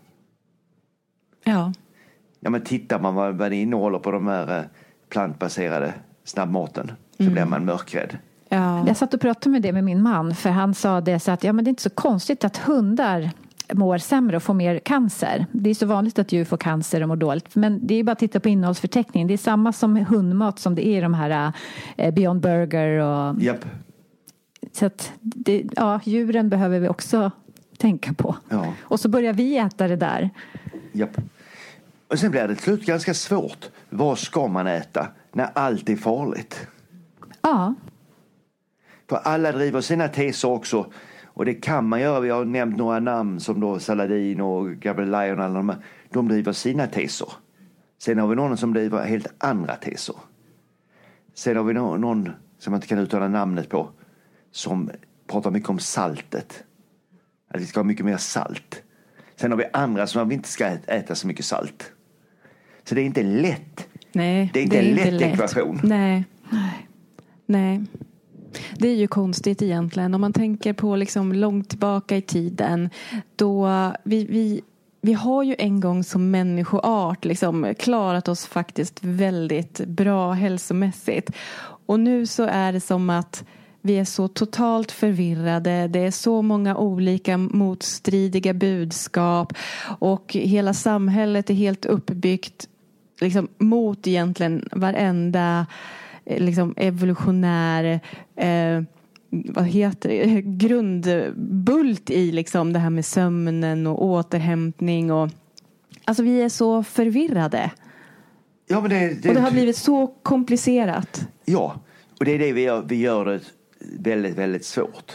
Ja. Ja, men tittar man vad, vad det innehåller på de här eh, plantbaserade snabbmaten så Mm. blir man mörkrädd. Ja. Jag satt och pratade med det med min man, för han sa det så att ja, men det är inte så konstigt att hundar mår sämre och får mer cancer. Det är så vanligt att djur får cancer och mår dåligt. Men det är bara att titta på innehållsförteckningen. Det är samma som hundmat som det är i de här eh, Beyond Burger. Och, Japp. så att det, ja, djuren behöver vi också tänka på. Ja. Och så börjar vi äta det där. Japp. Och sen blir det till slut ganska svårt. Vad ska man äta när allt är farligt? Ja. För alla driver sina teser också. Och det kan man göra. Vi har nämnt några namn som då Saladin och Gabriel Lyon. Alla de, här. De driver sina teser. Sen har vi någon som driver helt andra teser. Sen har vi någon, någon som man inte kan uttala namnet på. Som pratar mycket om saltet. Att vi ska ha mycket mer salt. Sen har vi andra som vi inte ska äta så mycket salt. Så det är inte lätt. Nej, det är inte det är en inte lätt lätt. ekvation. Nej. Nej. Det är ju konstigt egentligen. Om man tänker på liksom långt tillbaka i tiden. Då vi, vi, vi har ju en gång som människoart liksom klarat oss faktiskt väldigt bra hälsomässigt. Och nu så är det som att vi är så totalt förvirrade. Det är så många olika motstridiga budskap. Och hela samhället är helt uppbyggt liksom mot egentligen varenda liksom evolutionär eh, vad heter det? grundbult i liksom det här med sömnen och återhämtning. Och, alltså vi är så förvirrade. Ja, men det, det, och det har blivit så komplicerat. Ja, och det är det vi gör, vi gör det väldigt, väldigt svårt.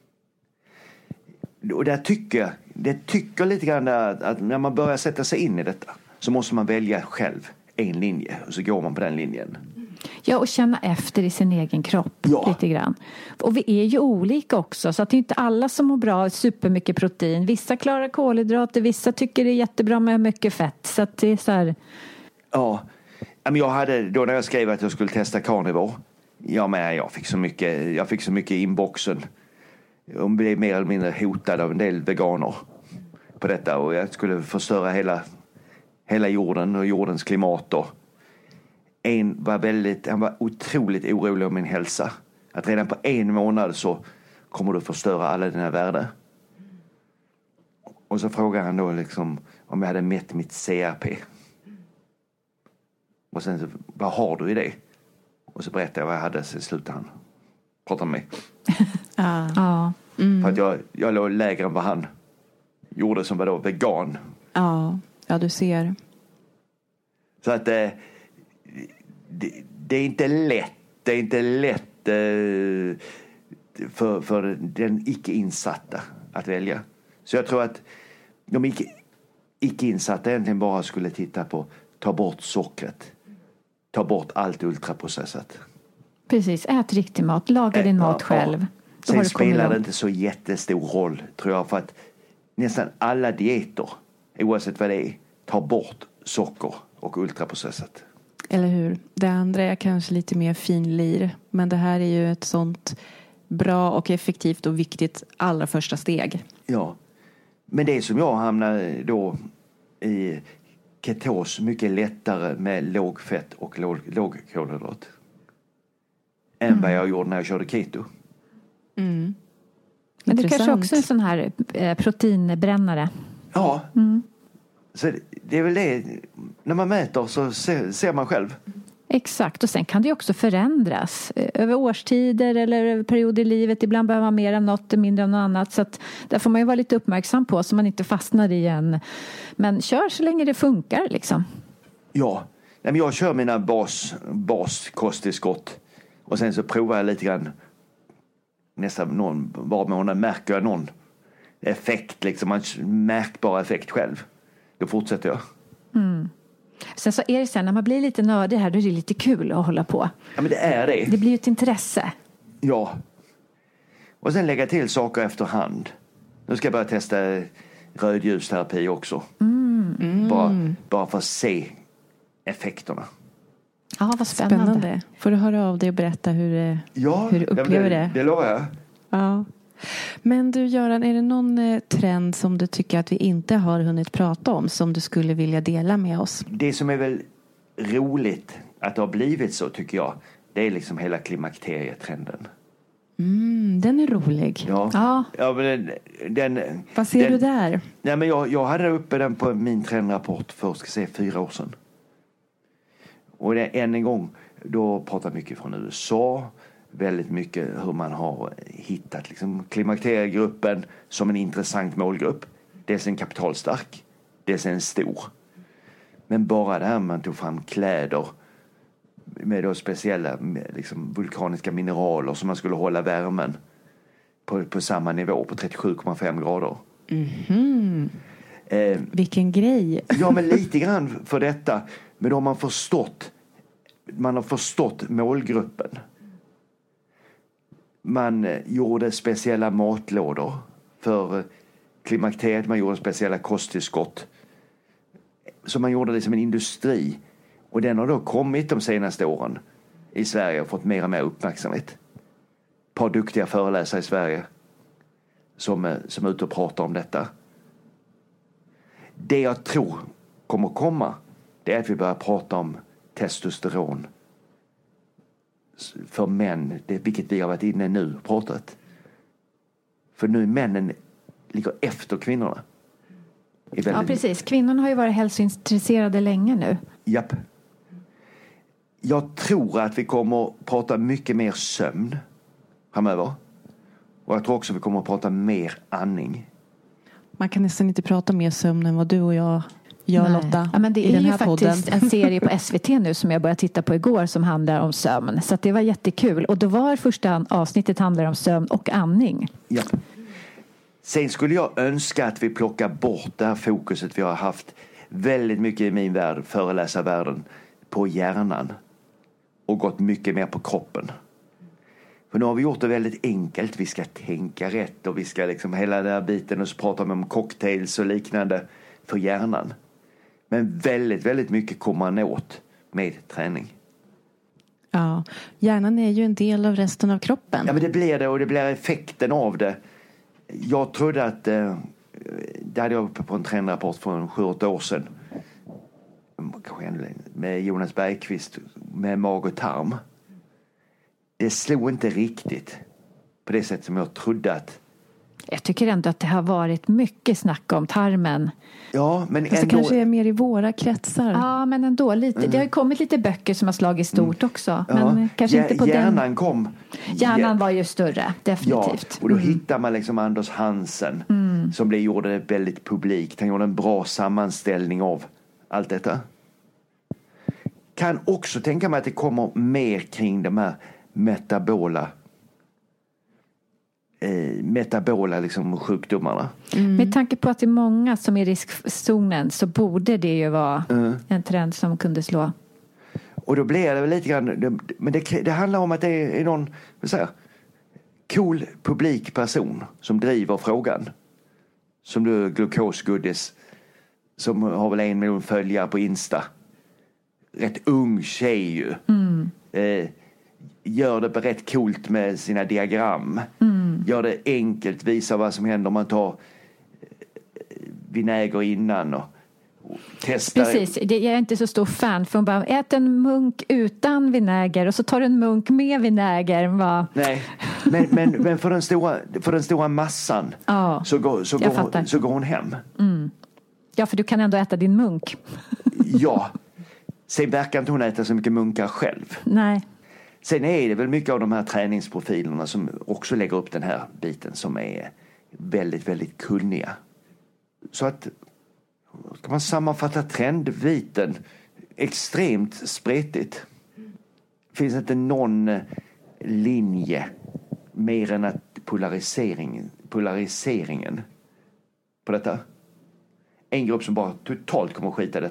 Och där tycker jag, det tycker lite grann att, att när man börjar sätta sig in i detta så måste man välja själv en linje och så går man på den linjen. Ja, och känna efter i sin egen kropp Ja. lite grann. Och vi är ju olika också, så att det är inte alla som mår bra av supermycket protein. Vissa klarar kolhydrater, vissa tycker det är jättebra med mycket fett. Så att det är så här... Ja, men jag hade då när jag skrev att jag skulle testa carnivore. Ja, men jag fick så mycket, jag fick så mycket i inboxen. Jag blev mer eller mindre hotad av en del veganer på detta. Och jag skulle förstöra hela, hela jorden och jordens klimat. Och en var väldigt, han var otroligt orolig om min hälsa. Att redan på en månad så kommer du förstöra alla dina värden. Och så frågade han då liksom om jag hade mätt mitt C R P. Och sen så, vad har du i det? Och så berättade jag vad jag hade, så slutade han prata med mig. Ja. Ja. Mm. För att jag, jag låg lägre än vad han gjorde som var då vegan. Ja, ja du ser. Så att eh, det, det är inte lätt. Det är inte lätt eh, för, för den icke-insatta att välja. Så jag tror att de icke, icke-insatta egentligen bara skulle titta på ta bort sockret. Ta bort allt ultraprocessat. Precis, ät riktig mat. Laga din mat Ja, själv. ja. Då har Sen du kommit spelar det långt. inte så jättestor roll, tror jag. För att nästan alla dieter, oavsett vad det är, tar bort socker och ultraprocessat. Eller hur? Det andra är kanske lite mer finlir. Men det här är ju ett sånt bra och effektivt och viktigt allra första steg. Ja. Men det som jag hamnar då i ketos mycket lättare med låg fett och låg, låg kolhydrat. Än Mm. vad jag gjorde när jag körde keto. Mm. Men det Intressant. kanske också är en sån här eh, proteinbrännare. Ja. Mm. Så det, det är väl det. När man mäter så ser, ser man själv. Exakt, och sen kan det ju också förändras eh, över årstider eller över perioder i livet. Ibland behöver man mer av något och mindre av något annat. Så att där får man ju vara lite uppmärksam på så man inte fastnar i en. Men kör så länge det funkar liksom. Ja. Nej, men jag kör mina bas, baskosttillskott. Och sen så provar jag lite grann. Nästan någon, var månad märker jag någon effekt. Liksom, en märkbar effekt själv. Då fortsätter jag. Mm. Sen så är det så här, när man blir lite nördig här, då är det lite kul att hålla på. Ja, men det är det. Det blir ju ett intresse. Ja. Och sen lägga till saker efterhand. Nu ska jag börja testa rödljusterapi också. Mm. Mm. Bara, bara för att se effekterna. Ja, vad spännande. Spännande. Får du höra av dig och berätta hur, Ja, hur du upplever det, det? det lovar jag. Ja. Men du Göran, är det någon eh, trend som du tycker att vi inte har hunnit prata om som du skulle vilja dela med oss? Det som är väl roligt att det har blivit så, tycker jag, det är liksom hela klimakterietrenden. Mm, den är rolig. Ja, Ja. ja men den, den, Vad ser den, du där? Nej, men jag, jag hade uppe den på min trendrapport för, ska se, fyra år sedan. Och det, än en gång, då pratar mycket från U S A, väldigt mycket hur man har hittat liksom klimakteriegruppen som en intressant målgrupp. Dels en kapitalstark, dels en stor. Men bara där man tog fram kläder med då speciella liksom vulkaniska mineraler som man skulle hålla värmen på, på samma nivå, på trettiosju komma fem grader. Mm-hmm. Eh, Vilken grej. ja, men lite grann för detta. Men då har man förstått, man har förstått målgruppen. Man eh, gjorde speciella matlådor för eh, klimakteriet. Man gjorde speciella kosttillskott. Så man gjorde det som en industri. Och den har då kommit de senaste åren i Sverige och fått mer och mer uppmärksamhet. Ett par duktiga föreläsare i Sverige som, eh, som är ute och pratar om detta. Det jag tror kommer komma, det är att vi börjar prata om testosteron för män, det, vilket vi har varit inne nu och pratat. För nu männen ligger efter kvinnorna. Väldigt... Ja, precis. Kvinnorna har ju varit hälsointresserade länge nu. Japp. Jag tror att vi kommer att prata mycket mer sömn framöver. Och jag tror också att vi kommer att prata mer andning. Man kan nästan inte prata mer sömn än vad du och jag gör, Nej. Lotta. Ja, men det i är den ju här faktiskt podden. en serie på S V T nu som jag började titta på igår som handlar om sömn. Så att det var jättekul. Och då var första avsnittet handlar om sömn och andning. Ja. Sen skulle jag önska att vi plockar bort det här fokuset vi har haft väldigt mycket i min värld, föreläsarvärlden, på hjärnan. Och gått mycket mer på kroppen. För nu har vi gjort det väldigt enkelt. Vi ska tänka rätt och vi ska liksom hela den här biten och så pratar man om cocktails och liknande för hjärnan. Men väldigt, väldigt mycket kommer man åt med träning. Ja, hjärnan är ju en del av resten av kroppen. Ja, men det blir det och det blir effekten av det. Jag trodde att, eh, det hade jag uppe på en trendrapport för sju åtta år sedan. Med Jonas Bergqvist med mag och tarm. Det slog inte riktigt på det sätt som jag trodde att. Jag tycker ändå att det har varit mycket snack om tarmen. Ja, men Fast ändå. det kanske är mer i våra kretsar. Ja, men ändå lite. Mm. Det har ju kommit lite böcker som har slagit stort mm. också. Men ja. kanske inte på hjärnan den. kom. Hjärnan var ju större, definitivt. Ja, och då mm. hittar man liksom Anders Hansen mm. som blev, gjorde det väldigt publikt. Han gjorde en bra sammanställning av allt detta. Kan också tänka mig att det kommer mer kring de här metabola eh, metabola liksom sjukdomarna. Mm. Med tanke på att det är många som är i riskzonen så borde det ju vara mm. en trend som kunde slå. Och då blir det väl lite grann, det, men det, det handlar om att det är någon, vad säger, cool publik person som driver frågan. Som du, glukosgoodis, som har väl en miljon följare på Insta. Rätt ung tjej ju. Mm. Eh, gör det rätt coolt med sina diagram. Mm. Gör det enkelt, visar vad som händer om man tar vinäger innan och, och testar. Precis, jag är inte så stor fan för hon bara, ät en munk utan vinäger och så tar du en munk med vinäger. Va? Nej, men, men, men för, den stora, för den stora massan ja, så, går, så, går hon, så går hon hem. Mm. Ja, för du kan ändå äta din munk. Ja. Sen verkar inte hon äta så mycket munkar själv. Nej. Sen är det väl mycket av de här träningsprofilerna som också lägger upp den här biten som är väldigt, väldigt kunniga. Så att, ska man sammanfatta trendbiten, extremt spretigt. Finns inte någon linje mer än att polarisering, polariseringen på detta. En grupp som bara totalt kommer att skita i detta.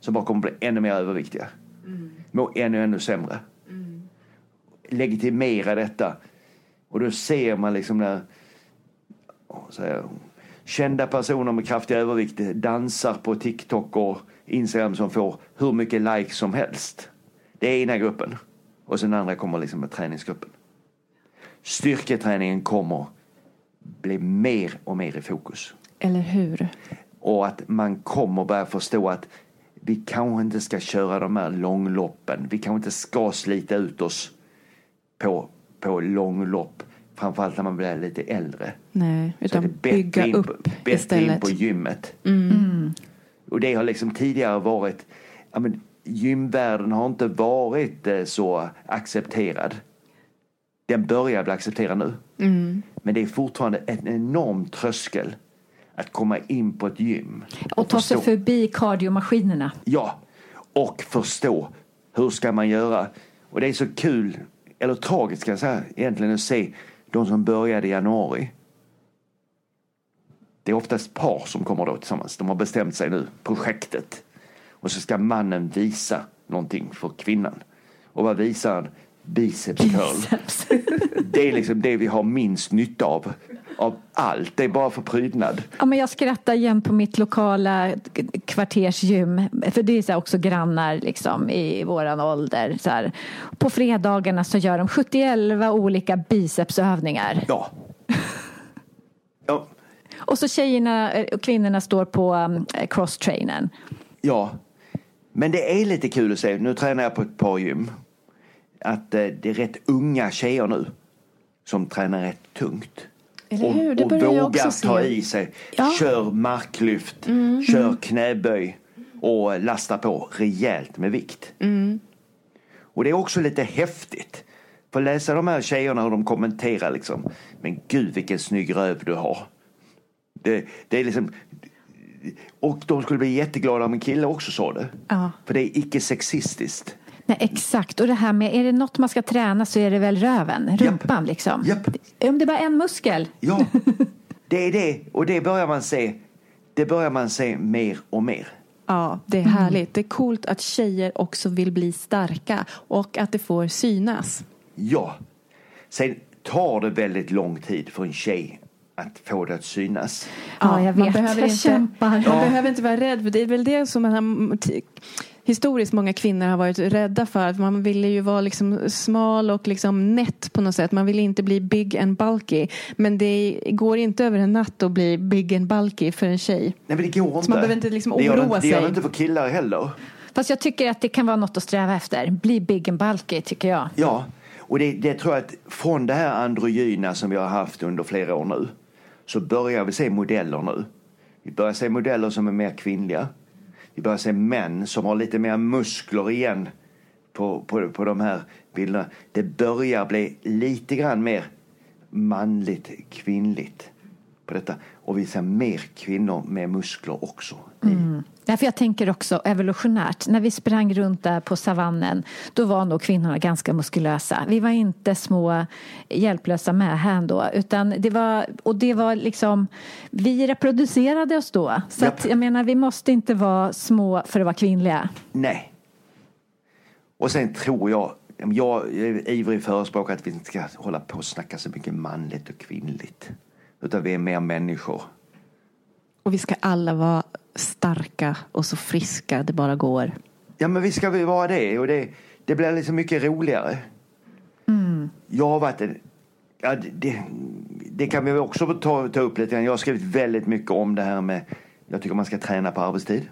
som bara kommer bli ännu mer överviktiga. Mm. Må ännu, ännu sämre. Mm. Legitimera detta. Och då ser man liksom när så här, kända personer med kraftig övervikt dansar på TikTok och Instagram som får hur mycket likes som helst. Det är ena gruppen. Och sen andra kommer liksom med träningsgruppen. Styrketräningen kommer bli mer och mer i fokus. Eller hur? Och att man kommer börja förstå att vi kanske inte ska köra de här långloppen. Vi kanske inte ska slita ut oss på, på långlopp. Framförallt när man blir lite äldre. Nej, utan så det är bygga in, upp bättre istället. In på gymmet. Mm. Mm. Och det har liksom tidigare varit... Ja, men, gymvärlden har inte varit eh, så accepterad. Den börjar bli accepterad nu. Mm. Men det är fortfarande en enorm tröskel att komma in på ett gym. Och, och ta förstå. sig förbi kardiomaskinerna. Ja, och förstå hur ska man göra. Och det är så kul, eller tragiskt ska jag säga, egentligen att se de som började i januari. Det är oftast par som kommer då tillsammans. De har bestämt sig nu, projektet. Och så ska mannen visa någonting för kvinnan. Och vad visar han? Biceps curl. Det är liksom det vi har minst nytta av. Av allt. Det är bara för prydnad. Ja, men jag skrattar igen på mitt lokala kvartersgym. För det är så också grannar liksom, i våran ålder. Så här. På fredagarna så gör de sjuttioelva olika bicepsövningar. Ja. Ja. Och så tjejerna och kvinnorna står på um, cross-trainern. Ja. Men det är lite kul att se. Nu tränar jag på ett par gym. Att eh, det är rätt unga tjejer nu som tränar rätt tungt. Eller hur? Det börjar och jag vågar också ta se. i sig. Ja. Kör marklyft. Mm. Kör knäböj. Och lastar på rejält med vikt. Mm. Och det är också lite häftigt. För att läsa de här tjejerna hur de kommenterar liksom. Men gud vilken snygg röv du har. Det, det är liksom... Och de skulle bli jätteglada om en kille också sa det. Ja. För det är icke sexistiskt. Nej, exakt. Och det här med, är det något man ska träna så är det väl röven, rumpan Japp. liksom. Japp. Om det bara är en muskel. Ja, det är det. Och det börjar man se, det börjar man se mer och mer. Ja, det är härligt. Det är coolt att tjejer också vill bli starka och att det får synas. Ja. Sen tar det väldigt lång tid för en tjej att få det att synas. Ja, jag vet. Man behöver jag inte, kämpar. Man Ja. behöver inte vara rädd. För det är väl det som man har, historiskt många kvinnor har varit rädda för. Att man ville ju vara liksom smal och liksom nätt på något sätt. Man vill inte bli big and bulky. Men det går inte över en natt att bli big and bulky för en tjej. Nej, men det går inte. Så man behöver inte liksom oroa det gör det, sig. Det gör det inte för killar heller. Fast jag tycker att det kan vara något att sträva efter. Bli big and bulky, tycker jag. Ja, och det, det tror jag att från det här androgyna som vi har haft under flera år nu så börjar vi se modeller nu. Vi börjar se modeller som är mer kvinnliga. Vi börjar se män som har lite mer muskler igen på, på, på de här bilderna. Det börjar bli lite grann mer manligt, kvinnligt på detta. Och vi ser mer kvinnor med muskler också. Mm. Därför jag tänker också evolutionärt. När vi sprang runt där på savannen, då var nog kvinnorna ganska muskulösa. Vi var inte små hjälplösa med här då, utan det var, och det var liksom, vi reproducerade oss då. Så att, jag menar, vi måste inte vara små för att vara kvinnliga. Nej. Och sen tror jag, jag är ivrig förespråkare att vi inte ska hålla på och snacka så mycket manligt och kvinnligt. Utan vi är mer människor. Och vi ska alla vara starka och så friska det bara går. Ja, men vi ska väl vara det. Och det, det blir liksom mycket roligare. Mm. Jag har varit en, ja, det, det kan vi också ta, ta upp lite grann. Jag har skrivit väldigt mycket om det här med, jag tycker man ska träna på arbetstid.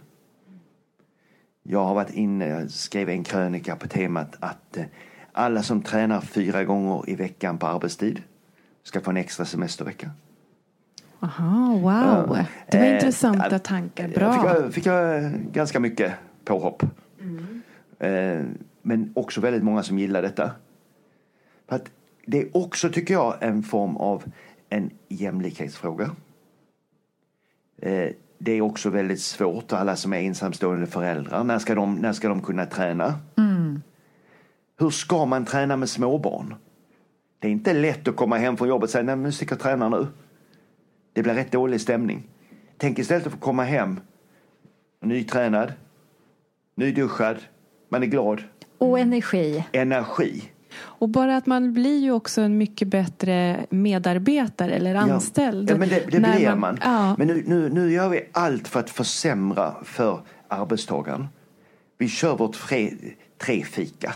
Jag har varit inne, jag skrev en krönika på temat att alla som tränar fyra gånger i veckan på arbetstid ska få en extra semestervecka. Aha, wow. Det var eh, intressanta eh, tankar. Bra. Fick jag, fick jag ganska mycket påhopp. Mm. Eh, men också väldigt många som gillar detta. För att det är också, tycker jag, en form av en jämlikhetsfråga. Eh, det är också väldigt svårt. Alla som är ensamstående föräldrar. När ska de, när ska de kunna träna? Mm. Hur ska man träna med småbarn? Det är inte lätt att komma hem från jobbet och säga, nej men stick och träna nu. Det blir rätt dålig stämning. Tänk istället att få komma hem nytränad, Nyduschad. Man är glad. Och energi. Energi. Och bara att man blir ju också en mycket bättre medarbetare eller anställd. Ja, ja men det, det blir man. man. Ja. Men nu, nu, nu gör vi allt för att försämra för arbetstagaren. Vi kör vårt fre, trefika.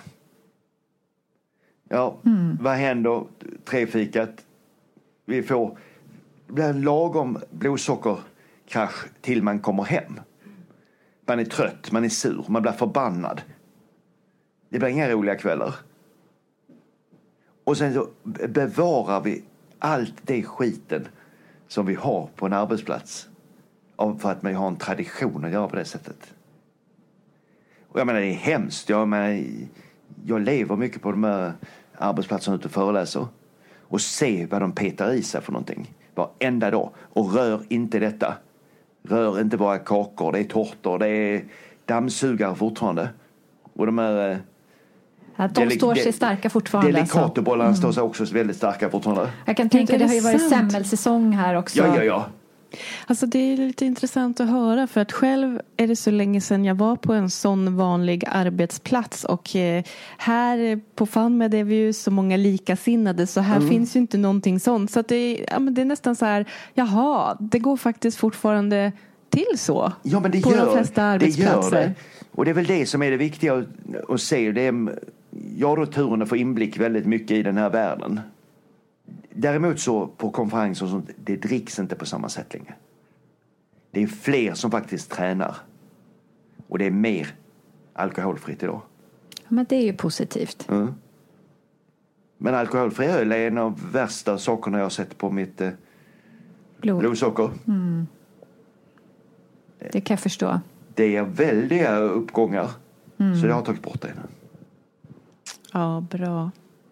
Ja, mm. vad händer trefikat? Vi får det blir en lagom blodsockerkrasch till man kommer hem. Man är trött, man är sur, man blir förbannad. Det blir inga roliga kvällar. Och sen så bevarar vi allt det skiten som vi har på en arbetsplats. För att man har en tradition att göra på det sättet. Och jag menar, det är hemskt. Jag, menar, jag lever mycket på de här arbetsplatserna ute och föreläser. Och ser vad de petar i sig för någonting. Varenda dag. Och rör inte detta. Rör inte bara kakor, det är tårtor, det är dammsugare fortfarande. Och de här... Att de står sig starka fortfarande. Delicatobollarna alltså. mm. står sig också väldigt starka fortfarande. Jag kan tänka, det, det har ju varit semmelsäsong här också. Ja, ja, ja. Alltså det är lite intressant att höra, för att själv är det så länge sedan jag var på en sån vanlig arbetsplats, och eh, här på FunMed är vi ju så många likasinnade, så här mm. finns ju inte någonting sånt. Så att det, ja, men det är nästan så här, jaha, det går faktiskt fortfarande till så. Ja, men det på gör, de flesta arbetsplatser. Det gör det. Och det är väl det som är det viktiga att, att se. Det är, jag har då turen att få inblick väldigt mycket i den här världen. Däremot så på konferenser och sånt, det dricks inte på samma sätt längre. Det är fler som faktiskt tränar. Och det är mer alkoholfritt idag. Men det är ju positivt. Mm. Men alkoholfri öl är en av värsta sakerna jag har sett på mitt eh, Blod. blodsocker. Mm. Det kan jag förstå. Det är väldiga uppgångar. Mm. Så det har tagit bort det. Ja, bra.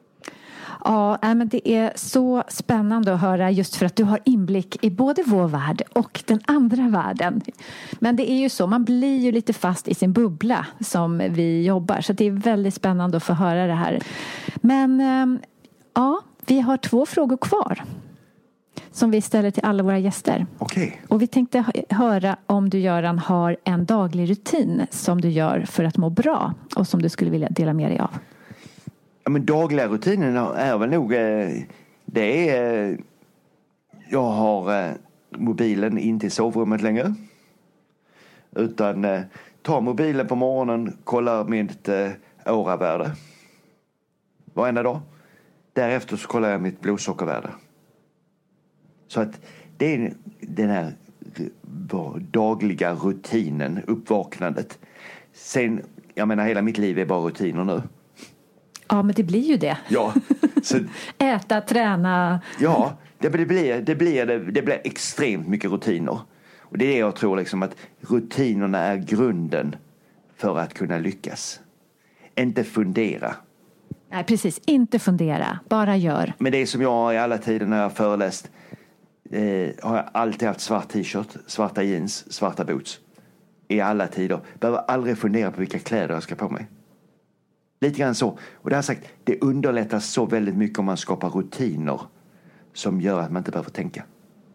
Ja, men det är så spännande att höra, just för att du har inblick i både vår värld och den andra världen. Men det är ju så, man blir ju lite fast i sin bubbla som vi jobbar. Så det är väldigt spännande att få höra det här. Men ja, vi har två frågor kvar som vi ställer till alla våra gäster. Okej. Okay. Och vi tänkte höra om du, Göran, har en daglig rutin som du gör för att må bra och som du skulle vilja dela med dig av. Ja, men dagliga rutinen är väl nog eh, det är eh, jag har eh, mobilen inte i sovrummet längre, utan eh, tar mobilen på morgonen, kollar mitt eh, åravärde varenda dag. Därefter så kollar jag mitt blodsockervärde. Så att det är den här dagliga rutinen, uppvaknandet. Sen, jag menar, hela mitt liv är bara rutiner nu. Ja, men det blir ju det. Ja. Så, äta, träna. Ja, det blir, det, blir, det, det blir extremt mycket rutiner. Och det är det jag tror, liksom, att rutinerna är grunden för att kunna lyckas. Inte fundera. Nej, precis. Inte fundera. Bara gör. Men det är som jag i alla tider när jag har föreläst. Eh, har jag alltid haft svart t-shirt, svarta jeans, svarta boots. I alla tider. Behöver aldrig fundera på vilka kläder jag ska på mig. Lite grann så. Och det har jag sagt, det underlättas så väldigt mycket om man skapar rutiner som gör att man inte behöver tänka.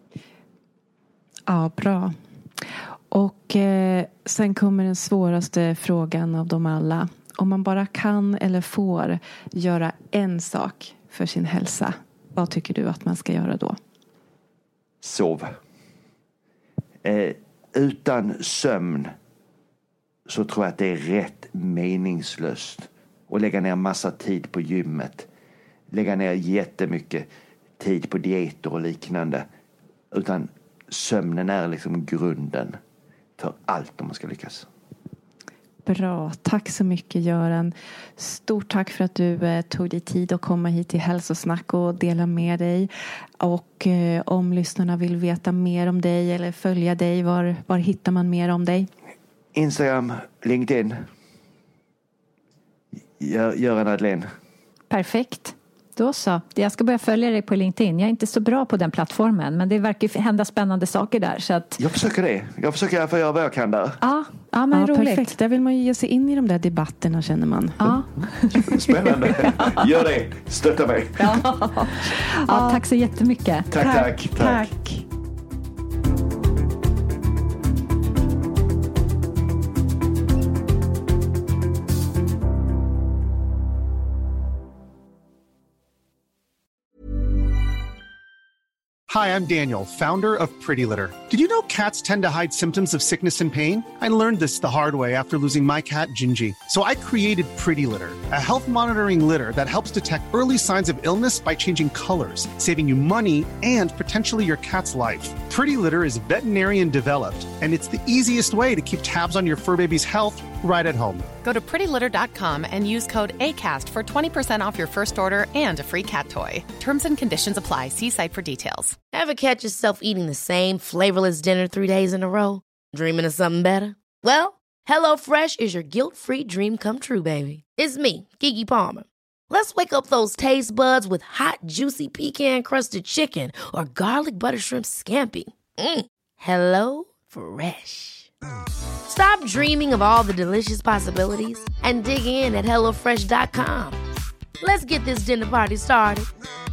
Ja, bra. Och eh, sen kommer den svåraste frågan av dem alla. Om man bara kan eller får göra en sak för sin hälsa, vad tycker du att man ska göra då? Sov. Eh, utan sömn så tror jag att det är rätt meningslöst att lägga ner massa tid på gymmet. Lägga ner jättemycket tid på dieter och liknande. Utan sömnen är liksom grunden för allt om man ska lyckas. Bra, tack så mycket, Göran. Stort tack för att du eh, tog dig tid att komma hit till Hälsosnack och dela med dig. Och eh, om lyssnarna vill veta mer om dig eller följa dig, var, var hittar man mer om dig? Instagram, LinkedIn. Göran Adlén. Perfekt. Då så. Jag ska börja följa dig på LinkedIn. Jag är inte så bra på den plattformen, men det verkar hända spännande saker där. Så att... Jag försöker det. Jag försöker få göra vad jag kan där. Ja, ja men ja, roligt. Perfekt. Där vill man ju ge sig in i de där debatterna, känner man. Ja. Spännande. Gör det. Stötta mig. Ja. Ja, tack så jättemycket. Tack, tack. Tack. tack. Hi, I'm Daniel, founder of Pretty Litter. Did you know cats tend to hide symptoms of sickness and pain? I learned this the hard way after losing my cat, Gingy. So I created Pretty Litter, a health monitoring litter that helps detect early signs of illness by changing colors, saving you money and potentially your cat's life. Pretty Litter is veterinarian developed, and it's the easiest way to keep tabs on your fur baby's health right at home. Go to pretty litter dot com and use code ACAST for twenty percent off your first order and a free cat toy. Terms and conditions apply. See site for details. Ever catch yourself eating the same flavorless dinner three days in a row? Dreaming of something better? Well, HelloFresh is your guilt-free dream come true, baby. It's me, Keke Palmer. Let's wake up those taste buds with hot, juicy pecan-crusted chicken or garlic butter shrimp scampi. Mm. Hello Fresh. Stop dreaming of all the delicious possibilities and dig in at hello fresh dot com. Let's get this dinner party started.